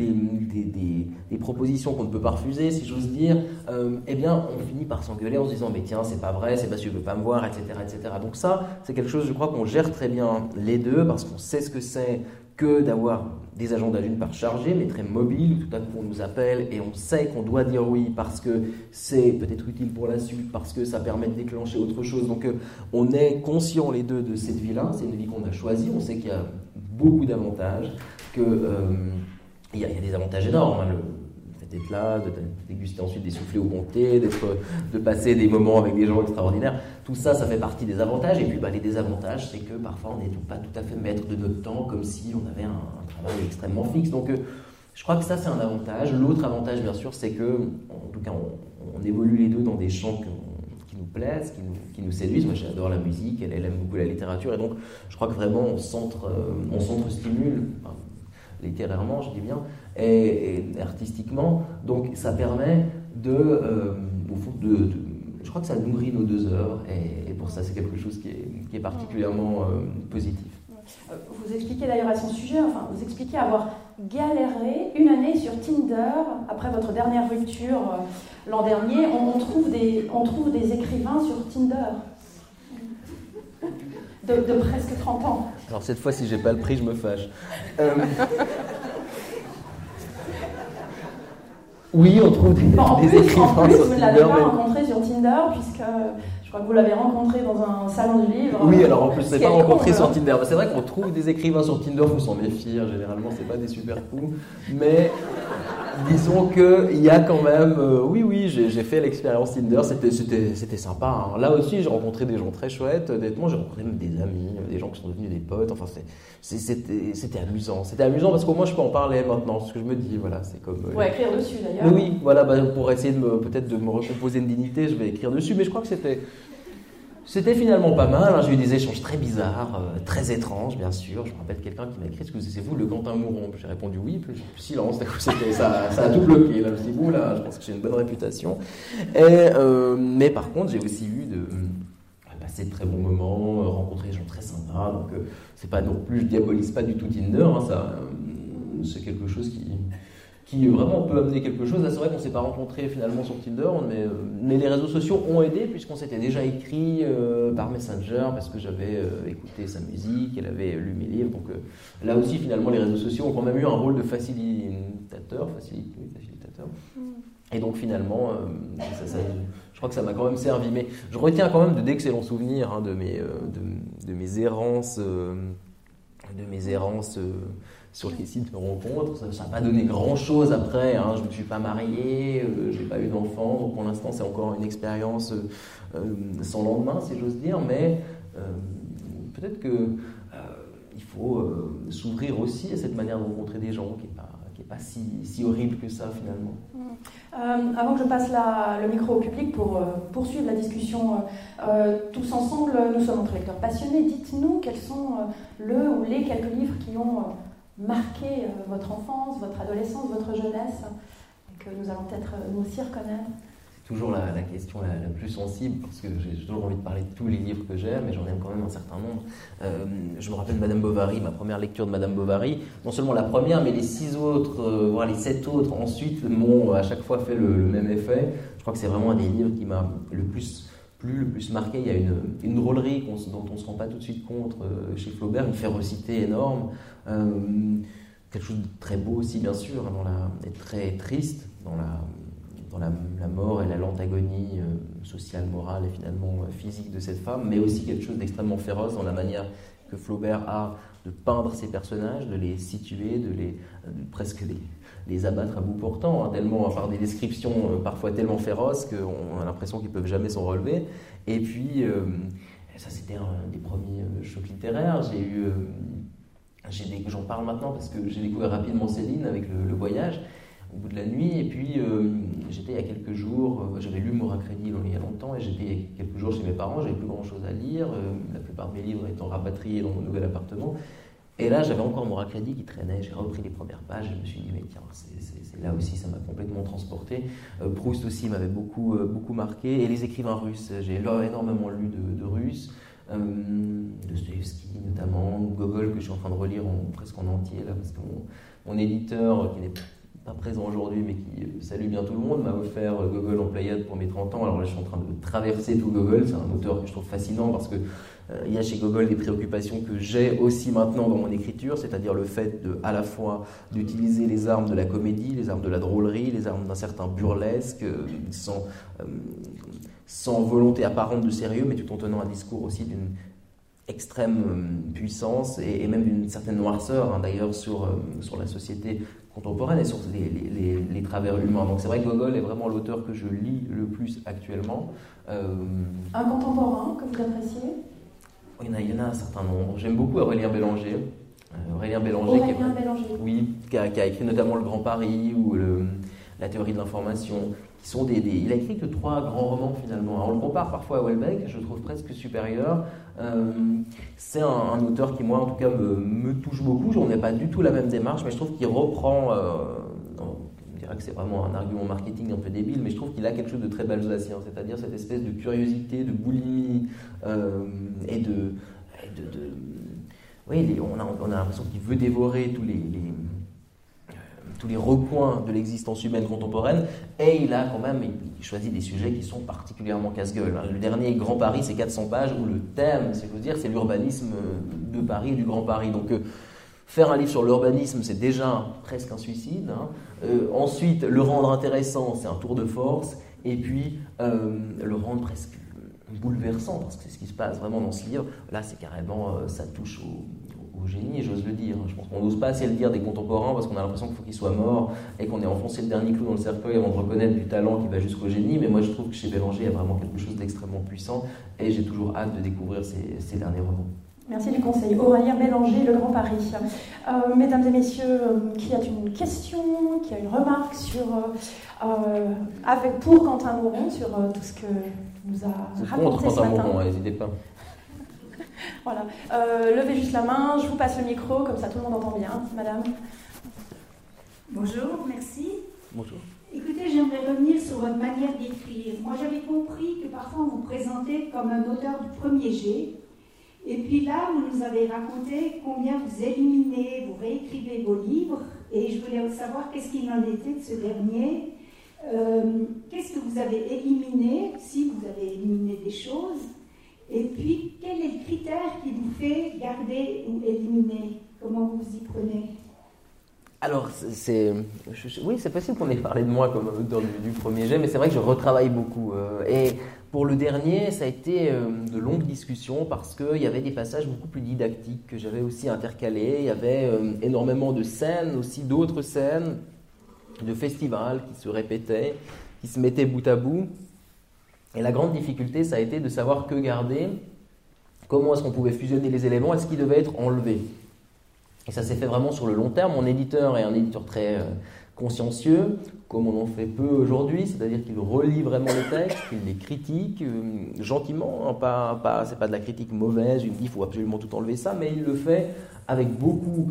des propositions qu'on ne peut pas refuser, si j'ose dire, eh bien on finit par s'engueuler en se disant « mais tiens, c'est pas vrai, c'est parce que tu ne veux pas me voir, etc. etc. » Donc ça, c'est quelque chose, je crois, qu'on gère très bien les deux, parce qu'on sait ce que c'est que d'avoir des agendas d'une part chargés, mais très mobiles. Tout à coup, on nous appelle et on sait qu'on doit dire oui parce que c'est peut-être utile pour la suite, parce que ça permet de déclencher autre chose. Donc, on est conscients les deux de cette vie-là. C'est une vie qu'on a choisie. On sait qu'il y a beaucoup d'avantages, qu'il y a des avantages énormes. Hein, d'être là, de déguster ensuite des soufflés au comté, de passer des moments avec des gens extraordinaires. Tout ça, ça fait partie des avantages. Et puis les désavantages, c'est que parfois on n'est pas tout à fait maître de notre temps, comme si on avait un travail extrêmement fixe. Donc je crois que ça, c'est un avantage. L'autre avantage, bien sûr, c'est que, en tout cas, on évolue les deux dans des champs qui nous plaisent, qui nous séduisent. Moi, j'adore la musique, elle aime beaucoup la littérature. Et donc, je crois que vraiment, on s'entre-stimule, littérairement, je dis bien, et artistiquement. Donc ça permet au fond je crois que ça nourrit nos 2 œuvres et pour ça c'est quelque chose qui est particulièrement positif. Vous expliquez d'ailleurs à son sujet, enfin vous expliquez avoir galéré une année sur Tinder après votre dernière rupture l'an dernier. On trouve des écrivains sur Tinder de presque 30 ans. Alors cette fois, si j'ai pas le prix, je me fâche. Oui, on trouve des écrivains en plus, sur vous ne Tinder. l'avez pas rencontré sur Tinder, puisque je crois que vous l'avez rencontré dans un salon du livre. Oui, alors en plus, c'est pas rencontré sur con, Tinder. C'est vrai qu'on trouve des écrivains sur Tinder, il faut s'en méfier. Généralement, c'est pas des super coups. Mais disons qu'il y a quand même. Oui, j'ai fait l'expérience Tinder, c'était sympa. Hein. Là aussi, j'ai rencontré des gens très chouettes. Honnêtement, j'ai rencontré même des amis, des gens qui sont devenus des potes. Enfin, c'était amusant. C'était amusant parce qu'au moins, je peux en parler maintenant. Ce que je me dis, voilà, c'est comme. Ouais, écrire dessus d'ailleurs. Mais oui, voilà, pour essayer peut-être de me recomposer une dignité, je vais écrire dessus. Mais je crois que c'était finalement pas mal. Hein. J'ai eu des échanges très bizarres, très étranges, bien sûr. Je me rappelle quelqu'un qui m'a écrit: est-ce que c'est vous le Quentin Mouron? J'ai répondu oui, puis silence. Ça a tout bloqué. Là, je me suis dit, bon, là, je pense que j'ai une bonne réputation. Mais par contre, j'ai aussi eu passer de très bons moments, rencontrer des gens très sympas. Donc, c'est pas non plus, je diabolise pas du tout Tinder. Hein, c'est quelque chose qui vraiment peut amener quelque chose. Là, c'est vrai qu'on ne s'est pas rencontrés finalement sur Tinder, mais les réseaux sociaux ont aidé puisqu'on s'était déjà écrit par Messenger parce que j'avais écouté sa musique, elle avait lu mes livres. Donc là aussi, finalement, les réseaux sociaux ont quand même eu un rôle de facilitateur. Et donc finalement, je crois que ça m'a quand même servi. Mais je retiens quand même d'excellents souvenirs de mes errances. Sur les sites de rencontres. Ça n'a pas donné grand-chose après. Hein. Je ne me suis pas marié, je n'ai pas eu d'enfant. Donc pour l'instant, c'est encore une expérience sans lendemain, si j'ose dire. Mais peut-être qu'il faut s'ouvrir aussi à cette manière de rencontrer des gens qui n'est pas si horrible que ça, finalement. Avant que je passe le micro au public pour poursuivre la discussion tous ensemble, nous sommes entre lecteurs passionnés. Dites-nous quels sont le ou les quelques livres qui ont marqué votre enfance, votre adolescence, votre jeunesse, et que nous allons peut-être nous aussi reconnaître. C'est toujours la question la plus sensible, parce que j'ai toujours envie de parler de tous les livres que j'aime, mais j'en aime quand même un certain nombre. Je me rappelle Madame Bovary, ma première lecture de Madame Bovary. Non seulement la première, mais les 6 autres, voire les 7 autres ensuite m'ont à chaque fois fait le même effet. Je crois que c'est vraiment un des livres qui m'a le plus marqué. Il y a une drôlerie dont on ne se rend pas tout de suite compte chez Flaubert, une férocité énorme, quelque chose de très beau aussi, bien sûr, et très triste dans la mort et la lente agonie sociale, morale et finalement physique de cette femme, mais aussi quelque chose d'extrêmement féroce dans la manière que Flaubert a de peindre ses personnages, de les situer, de presque les abattre à bout portant, hein, tellement, par des descriptions parfois tellement féroces qu'on a l'impression qu'ils ne peuvent jamais s'en relever. Et puis, ça c'était un des premiers chocs littéraires. J'en parle maintenant parce que j'ai découvert rapidement Céline avec le voyage au bout de la nuit, et puis j'étais il y a quelques jours, j'avais lu Moracrédil il y a longtemps, et j'étais il y a quelques jours chez mes parents, j'avais plus grand chose à lire, la plupart de mes livres étant rapatriés dans mon nouvel appartement, et là j'avais encore Moracrédil qui traînait, j'ai repris les premières pages, et je me suis dit mais tiens, c'est là aussi ça m'a complètement transporté. Proust aussi m'avait beaucoup marqué, et les écrivains russes, j'ai énormément lu de Russes, Dostoïevski notamment, Gogol que je suis en train de relire presque en entier là, parce que mon éditeur qui n'est pas présent aujourd'hui mais qui salue bien tout le monde m'a offert Gogol en Pléiade pour mes 30 ans. Alors là je suis en train de traverser tout Gogol, c'est un auteur que je trouve fascinant parce que il y a chez Gogol des préoccupations que j'ai aussi maintenant dans mon écriture, c'est-à-dire le fait à la fois d'utiliser les armes de la comédie, les armes de la drôlerie, les armes d'un certain burlesque, sans volonté apparente de sérieux, mais tout en tenant un discours aussi d'une extrême puissance et même d'une certaine noirceur, hein, d'ailleurs, sur la société contemporaine et sur les travers humains. Donc c'est vrai que Gogol est vraiment l'auteur que je lis le plus actuellement. Un contemporain que vous appréciez ? Il y en a un certain nombre. J'aime beaucoup Aurélien Bélanger. Oui, qui a écrit notamment Le Grand Paris ou La théorie de l'information, qui sont il a écrit que 3 grands romans finalement. Alors, on le compare parfois à Houellebecq, je le trouve presque supérieur. C'est un auteur qui, moi en tout cas, me touche beaucoup. On n'a pas du tout la même démarche, mais je trouve qu'il reprend on dirait que c'est vraiment un argument marketing un peu débile, mais je trouve qu'il a quelque chose de très balzacien, c'est-à-dire cette espèce de curiosité, de boulimie et de oui, on a l'impression qu'il veut dévorer tous les recoins de l'existence humaine contemporaine, et il choisit des sujets qui sont particulièrement casse-gueule. Le dernier Grand Paris, c'est 400 pages, où le thème, si je veux dire, c'est l'urbanisme de Paris, du Grand Paris. Donc, faire un livre sur l'urbanisme, c'est déjà presque un suicide. Ensuite, le rendre intéressant, c'est un tour de force. Et puis, le rendre presque bouleversant, parce que c'est ce qui se passe vraiment dans ce livre. Là, c'est carrément, ça touche au génie, j'ose le dire. Je pense qu'on n'ose pas assez le dire des contemporains, parce qu'on a l'impression qu'il faut qu'ils soient morts et qu'on ait enfoncé le dernier clou dans le cercueil avant de reconnaître du talent qui va jusqu'au génie. Mais moi, je trouve que chez Bélanger, il y a vraiment quelque chose d'extrêmement puissant. Et j'ai toujours hâte de découvrir ces derniers romans. Merci du conseil. Aurélien Bélanger, Le Grand Paris. Mesdames et messieurs, qui a une question, qui a une remarque pour Quentin Mouron sur tout ce que nous a raconté ce matin. Mouron, n'hésitez pas. Voilà. Levez juste la main, je vous passe le micro, comme ça tout le monde entend bien. Madame. Bonjour, merci. Bonjour. Écoutez, j'aimerais revenir sur votre manière d'écrire. Moi, j'avais compris que parfois on vous présentait comme un auteur du premier jet. Et puis là, vous nous avez raconté combien vous éliminez, vous réécrivez vos livres. Et je voulais savoir qu'est-ce qu'il en était de ce dernier. Qu'est-ce que vous avez éliminé, si vous avez éliminé des choses. Et puis, quel est le critère qui vous fait garder ou éliminer? Comment vous y prenez? Alors, oui, c'est possible qu'on ait parlé de moi comme auteur du premier jet, mais c'est vrai que je retravaille beaucoup. Et pour le dernier, ça a été de longues discussions parce qu'il y avait des passages beaucoup plus didactiques que j'avais aussi intercalés. Il y avait énormément de scènes, aussi d'autres scènes, de festivals qui se répétaient, qui se mettaient bout à bout. Et la grande difficulté, ça a été de savoir que garder, comment est-ce qu'on pouvait fusionner les éléments et ce qui devait être enlevé. Et ça s'est fait vraiment sur le long terme. Mon éditeur est un éditeur très consciencieux, comme on en fait peu aujourd'hui, c'est-à-dire qu'il relit vraiment les textes, qu'il les critique gentiment, hein, c'est pas de la critique mauvaise, il me dit il faut absolument tout enlever ça, mais il le fait avec beaucoup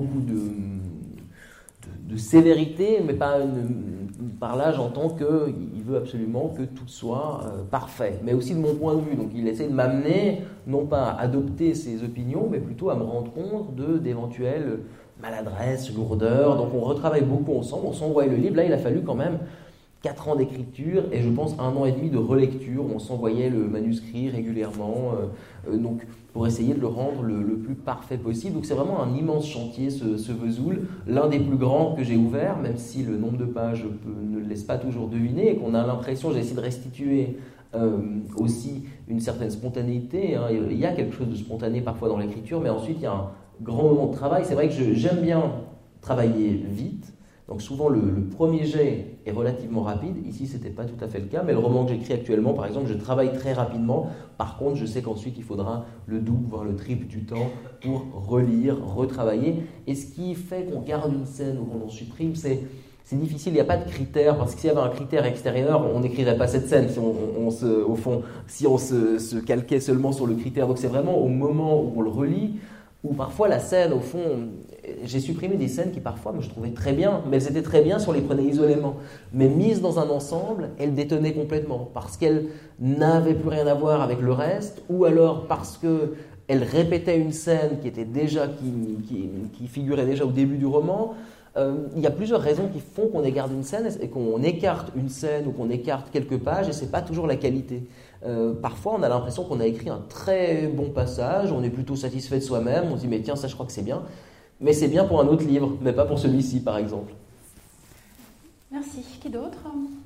de sévérité, mais par là j'entends qu'il veut absolument que tout soit parfait, mais aussi de mon point de vue. Donc il essaie de m'amener, non pas à adopter ses opinions, mais plutôt à me rendre compte d'éventuelles maladresses, lourdeurs. Donc on retravaille beaucoup ensemble, on s'envoie le livre. Là il a fallu quand même 4 ans d'écriture et je pense 1 an et demi de relecture. On s'envoyait le manuscrit régulièrement, donc pour essayer de le rendre le plus parfait possible. Donc c'est vraiment un immense chantier ce Vesoul, l'un des plus grands que j'ai ouvert, même si le nombre de pages ne le laisse pas toujours deviner et qu'on a l'impression, j'ai essayé de restituer aussi une certaine spontanéité. Hein. Il y a quelque chose de spontané parfois dans l'écriture, mais ensuite il y a un grand moment de travail. C'est vrai que j'aime bien travailler vite. Donc souvent le premier jet est relativement rapide, ici c'était pas tout à fait le cas, mais le roman que j'écris actuellement par exemple, je travaille très rapidement, par contre je sais qu'ensuite il faudra le double, voire le triple du temps pour relire, retravailler, et ce qui fait qu'on garde une scène ou qu'on en supprime, c'est difficile, il n'y a pas de critère, parce que s'il y avait un critère extérieur, on n'écrirait pas cette scène si on se calquait seulement sur le critère. Donc c'est vraiment au moment où on le relit, où parfois la scène, au fond, j'ai supprimé des scènes qui parfois je trouvais très bien, mais elles étaient très bien si on les prenait isolément. Mais mises dans un ensemble, elles détonnaient complètement, parce qu'elles n'avaient plus rien à voir avec le reste, ou alors parce qu'elles répétaient une scène qui était déjà, qui figurait déjà au début du roman. Il y a plusieurs raisons qui font qu'on écarte une scène et qu'on écarte une scène ou qu'on écarte quelques pages, et c'est pas toujours la qualité. Parfois on a l'impression qu'on a écrit un très bon passage, on est plutôt satisfait de soi-même, on se dit mais tiens ça je crois que c'est bien, mais c'est bien pour un autre livre, mais pas pour celui-ci par exemple. Merci. Qui d'autre?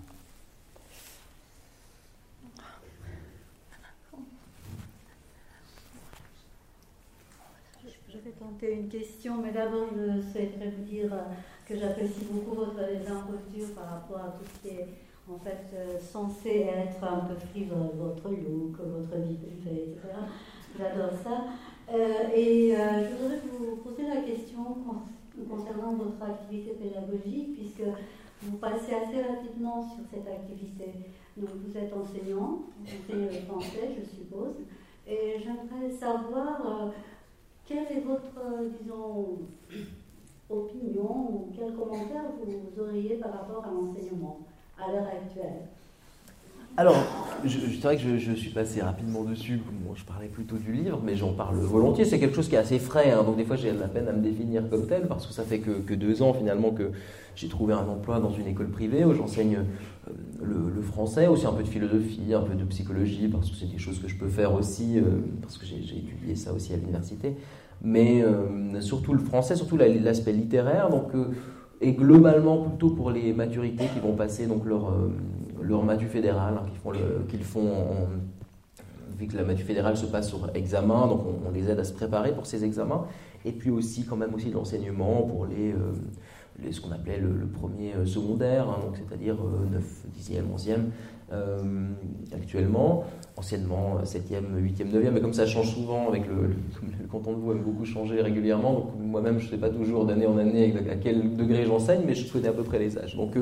Je vais tenter une question, mais d'abord je souhaiterais vous dire que j'apprécie beaucoup votre imposture par rapport à tout ce qui est en fait censé être un peu frivole, votre look, votre vie privée, etc. J'adore ça. Je voudrais vous poser la question concernant votre activité pédagogique, puisque vous passez assez rapidement sur cette activité. Donc vous êtes enseignant, vous enseignez le français, je suppose, et j'aimerais savoir quel est votre, disons, opinion ou quel commentaire vous auriez par rapport à l'enseignement à l'heure actuelle? Alors, c'est vrai que je suis passé rapidement dessus, bon, je parlais plutôt du livre, mais j'en parle volontiers, c'est quelque chose qui est assez frais, hein, donc des fois j'ai de la peine à me définir comme tel, parce que ça fait que 2 ans finalement que j'ai trouvé un emploi dans une école privée où j'enseigne le français, aussi un peu de philosophie, un peu de psychologie, parce que c'est des choses que je peux faire aussi, parce que j'ai étudié ça aussi à l'université, mais surtout le français, surtout l'aspect littéraire, donc... et globalement plutôt pour les maturités qui vont passer donc leur matu fédéral, hein, qu'ils font vu que la matu fédérale se passe sur examen, donc on les aide à se préparer pour ces examens, et puis aussi quand même aussi de l'enseignement pour ce qu'on appelait le premier secondaire, hein, donc c'est-à-dire 9, 10e, 11e actuellement, anciennement 7e, 8e, 9e, mais comme ça change souvent, avec le canton de Vaud aime beaucoup changer régulièrement, donc moi-même je ne sais pas toujours d'année en année à quel degré j'enseigne, mais je connais à peu près les âges. Donc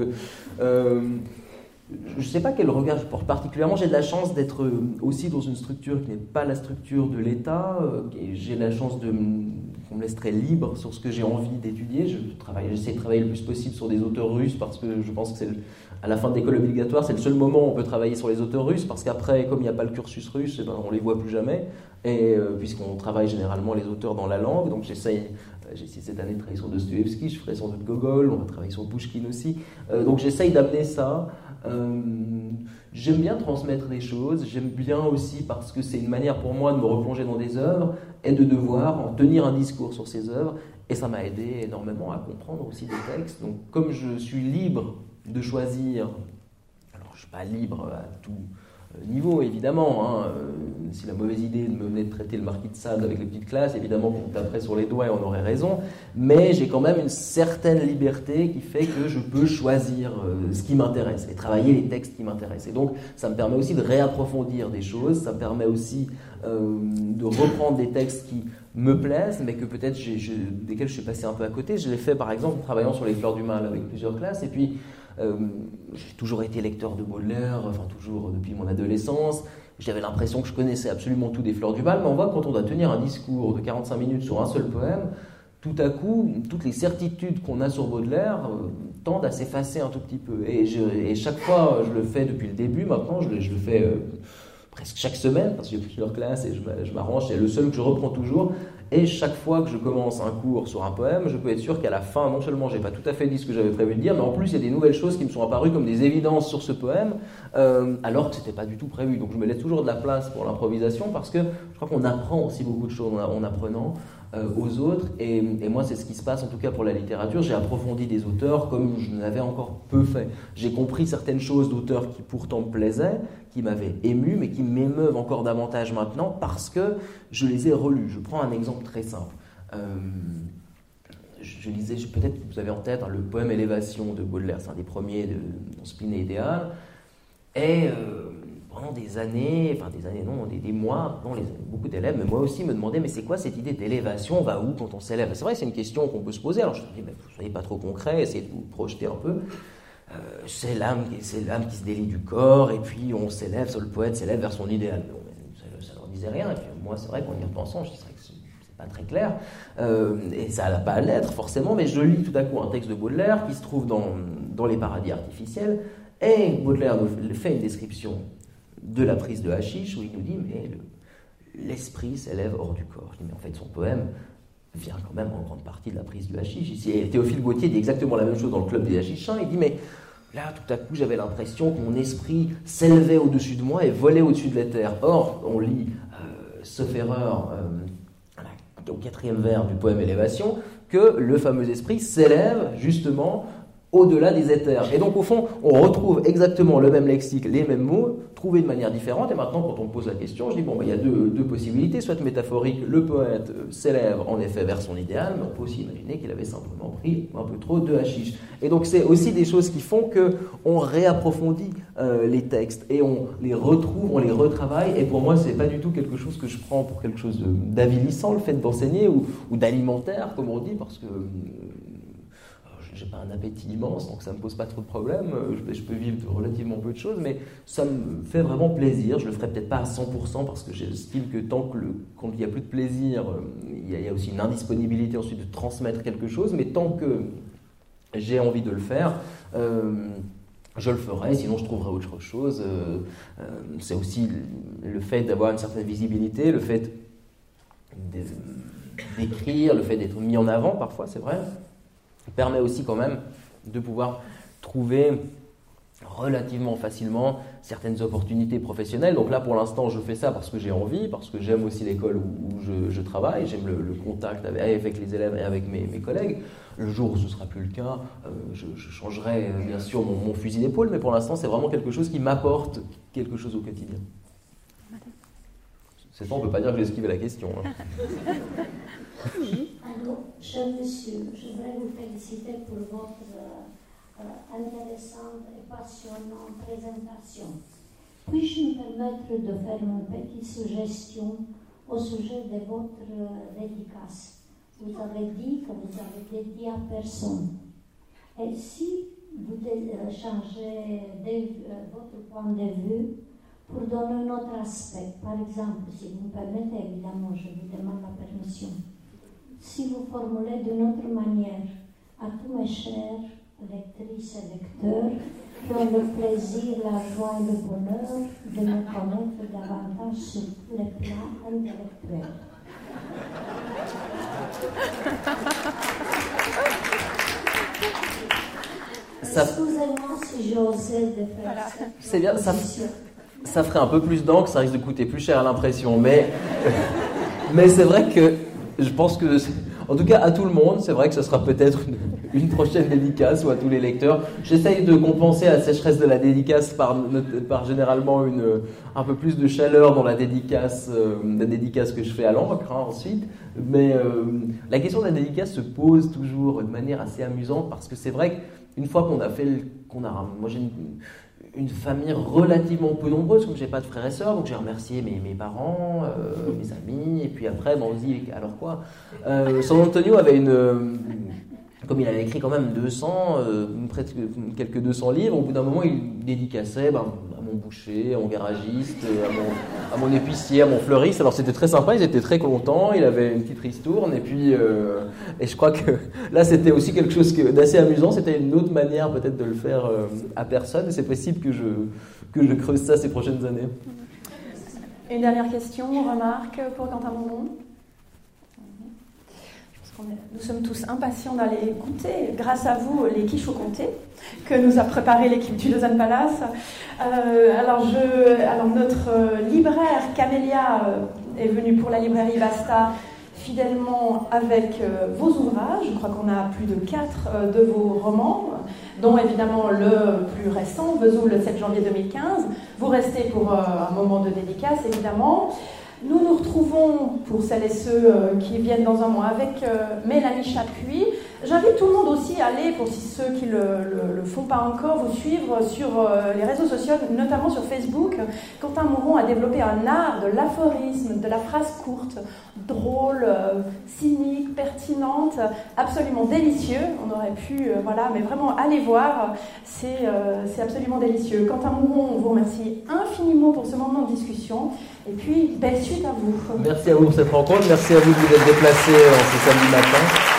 je ne sais pas quel regard je porte particulièrement, j'ai de la chance d'être aussi dans une structure qui n'est pas la structure de l'État, j'ai la chance qu'on me laisse très libre sur ce que j'ai envie d'étudier, j'essaie de travailler le plus possible sur des auteurs russes parce que je pense que à la fin de l'école obligatoire, c'est le seul moment où on peut travailler sur les auteurs russes, parce qu'après, comme il n'y a pas le cursus russe, eh ben, on ne les voit plus jamais, et puisqu'on travaille généralement les auteurs dans la langue, donc j'ai essayé cette année de travailler sur Dostoïevski, je ferai sans doute Gogol, on va travailler sur Pouchkine aussi, donc j'essaye d'amener ça. J'aime bien transmettre des choses, j'aime bien aussi parce que c'est une manière pour moi de me replonger dans des œuvres et de devoir en tenir un discours sur ces œuvres, et ça m'a aidé énormément à comprendre aussi des textes. Donc comme je suis libre de choisir, alors je ne suis pas libre à tout niveau évidemment, hein, si la mauvaise idée me venait de traiter le marquis de Sade avec les petites classes, évidemment qu'on taperait sur les doigts et on aurait raison, mais j'ai quand même une certaine liberté qui fait que je peux choisir ce qui m'intéresse et travailler les textes qui m'intéressent, et donc ça me permet aussi de réapprofondir des choses, ça me permet aussi de reprendre des textes qui me plaisent, mais que peut-être desquels je suis passé un peu à côté. Je l'ai fait par exemple en travaillant sur les Fleurs du Mal avec plusieurs classes, et puis j'ai toujours été lecteur de Baudelaire, enfin toujours depuis mon adolescence. J'avais l'impression que je connaissais absolument tout des Fleurs du Mal, mais on voit que quand on doit tenir un discours de 45 minutes sur un seul poème, tout à coup, toutes les certitudes qu'on a sur Baudelaire tendent à s'effacer un tout petit peu. Et chaque fois, je le fais depuis le début, maintenant je le fais presque chaque semaine, parce que j'ai plusieurs classes et je m'arrange, c'est le seul que je reprends toujours. Et chaque fois que je commence un cours sur un poème, je peux être sûr qu'à la fin, non seulement j'ai pas tout à fait dit ce que j'avais prévu de dire, mais en plus il y a des nouvelles choses qui me sont apparues comme des évidences sur ce poème, alors que c'était pas du tout prévu. Donc je me laisse toujours de la place pour l'improvisation, parce que je crois qu'on apprend aussi beaucoup de choses en apprenant aux autres, et moi c'est ce qui se passe en tout cas pour la littérature. J'ai approfondi des auteurs comme je n'avais encore peu fait. J'ai compris certaines choses d'auteurs qui pourtant me plaisaient, qui m'avaient ému, mais qui m'émeuvent encore davantage maintenant parce que je les ai relus. Je prends un exemple très simple. Je lisais, peut-être que vous avez en tête, hein, le poème Élévation de Baudelaire, c'est un des premiers dans Spleen et Idéal, et pendant des années, des mois, beaucoup d'élèves, mais moi aussi, me demandaient, mais c'est quoi cette idée d'élévation, on va où quand on s'élève? C'est vrai, c'est une question qu'on peut se poser, alors je me dis, mais vous ne soyez pas trop concret, essayez de vous projeter un peu. C'est l'âme qui se délie du corps, et puis on s'élève, le poète s'élève vers son idéal. Bon, ça ne leur disait rien, et puis moi c'est vrai qu'en y repensant, je dirais que c'est pas très clair, et ça n'a pas à l'être forcément, mais je lis tout à coup un texte de Baudelaire qui se trouve dans Les Paradis artificiels, et Baudelaire nous fait une description de la prise de hashish, où il nous dit, mais l'esprit s'élève hors du corps. Je dis, mais en fait son poème vient quand même en grande partie de la prise du hashish. Ici, Théophile Gautier dit exactement la même chose dans le club des hashichins. Il dit, mais là, tout à coup, j'avais l'impression que mon esprit s'élevait au-dessus de moi et volait au-dessus de la terre. Or, on lit, sauf erreur, au 4e vers du poème Élévation, que le fameux esprit s'élève justement au-delà des éthers. Et donc, au fond, on retrouve exactement le même lexique, les mêmes mots, trouvés de manière différente. Et maintenant, quand on me pose la question, je dis, bon, il y a deux possibilités. Soit métaphorique, le poète s'élève en effet vers son idéal, mais on peut aussi imaginer qu'il avait simplement pris un peu trop de hashish. Et donc, c'est aussi des choses qui font qu'on réapprofondit les textes, et on les retrouve, on les retravaille. Et pour moi, c'est pas du tout quelque chose que je prends pour quelque chose d'avilissant, le fait d'enseigner, ou d'alimentaire, comme on dit, parce que j'ai pas un appétit immense, donc ça me pose pas trop de problèmes. Je peux vivre de relativement peu de choses, mais ça me fait vraiment plaisir. Je le ferai peut-être pas à 100% parce que j'estime que quand il n'y a plus de plaisir, il y a aussi une indisponibilité ensuite de transmettre quelque chose, mais tant que j'ai envie de le faire, je le ferai, sinon je trouverai autre chose. C'est aussi le fait d'avoir une certaine visibilité, le fait d'écrire, le fait d'être mis en avant parfois, c'est vrai, permet aussi quand même de pouvoir trouver relativement facilement certaines opportunités professionnelles. Donc là, pour l'instant, je fais ça parce que j'ai envie, parce que j'aime aussi l'école où je travaille, j'aime le contact avec les élèves et avec mes collègues. Le jour où ce ne sera plus le cas, je changerai bien sûr mon fusil d'épaule, mais pour l'instant, c'est vraiment quelque chose qui m'apporte quelque chose au quotidien. C'est ça, on ne peut pas dire que j'ai esquivé la question. Hein. Alors, cher monsieur, je voudrais vous féliciter pour votre intéressante et passionnante présentation. Puis-je me permettre de faire une petite suggestion au sujet de votre dédicace? Vous avez dit que vous avez dédié à personne. Et si vous changez votre point de vue pour donner un autre aspect, par exemple, si vous me permettez, évidemment, je vous demande la permission, si vous formulez d'une autre manière à tous mes chers lectrices et lecteurs qui ont le plaisir, la joie et le bonheur de me connaître davantage sur tous les plans intellectuels. Excusez-moi si j'osais de faire ça. C'est bien, ça ferait un peu plus d'encre, ça risque de coûter plus cher à l'impression, mais c'est vrai que je pense que, en tout cas à tout le monde, c'est vrai que ce sera peut-être une prochaine dédicace ou à tous les lecteurs. J'essaye de compenser la sécheresse de la dédicace par généralement un peu plus de chaleur dans la dédicace que je fais à l'encre ensuite. Mais la question de la dédicace se pose toujours de manière assez amusante parce que c'est vrai qu'une fois moi j'ai une famille relativement peu nombreuse, comme j'ai pas de frères et sœurs, donc j'ai remercié mes parents, mes amis, et puis après, on se dit, alors quoi San Antonio avait comme il avait écrit quand même 200, presque quelques 200 livres, au bout d'un moment, il dédicaçait à mon boucher, à mon garagiste, à mon épicier, à mon fleuriste. Alors c'était très sympa, ils étaient très contents, il avait une petite ristourne, et puis et je crois que là c'était aussi quelque chose d'assez amusant, c'était une autre manière peut-être de le faire à personne, et c'est possible que je creuse ça ces prochaines années. Une dernière question, remarque pour Quentin Moron. Nous sommes tous impatients d'aller goûter, grâce à vous, les quiches au comté que nous a préparé l'équipe du Lausanne Palace. Alors notre libraire Camélia est venue pour la librairie Basta fidèlement avec vos ouvrages. Je crois qu'on a plus de 4 de vos romans, dont évidemment le plus récent, Vesoul, le 7 janvier 2015. Vous restez pour un moment de dédicace, évidemment. Nous nous retrouvons, pour celles et ceux qui viennent dans un mois, avec Mélanie Chapuis. J'invite tout le monde aussi à aller, pour ceux qui ne le font pas encore, vous suivre sur les réseaux sociaux, notamment sur Facebook. Quentin Moron a développé un art de l'aphorisme, de la phrase courte, drôle, cynique, pertinente, absolument délicieux. On aurait pu, mais vraiment aller voir, c'est absolument délicieux. Quentin Moron, on vous remercie infiniment pour ce moment de discussion. Et puis, belle suite à vous. Merci à vous pour cette rencontre. Merci à vous de vous être déplacés ce samedi matin.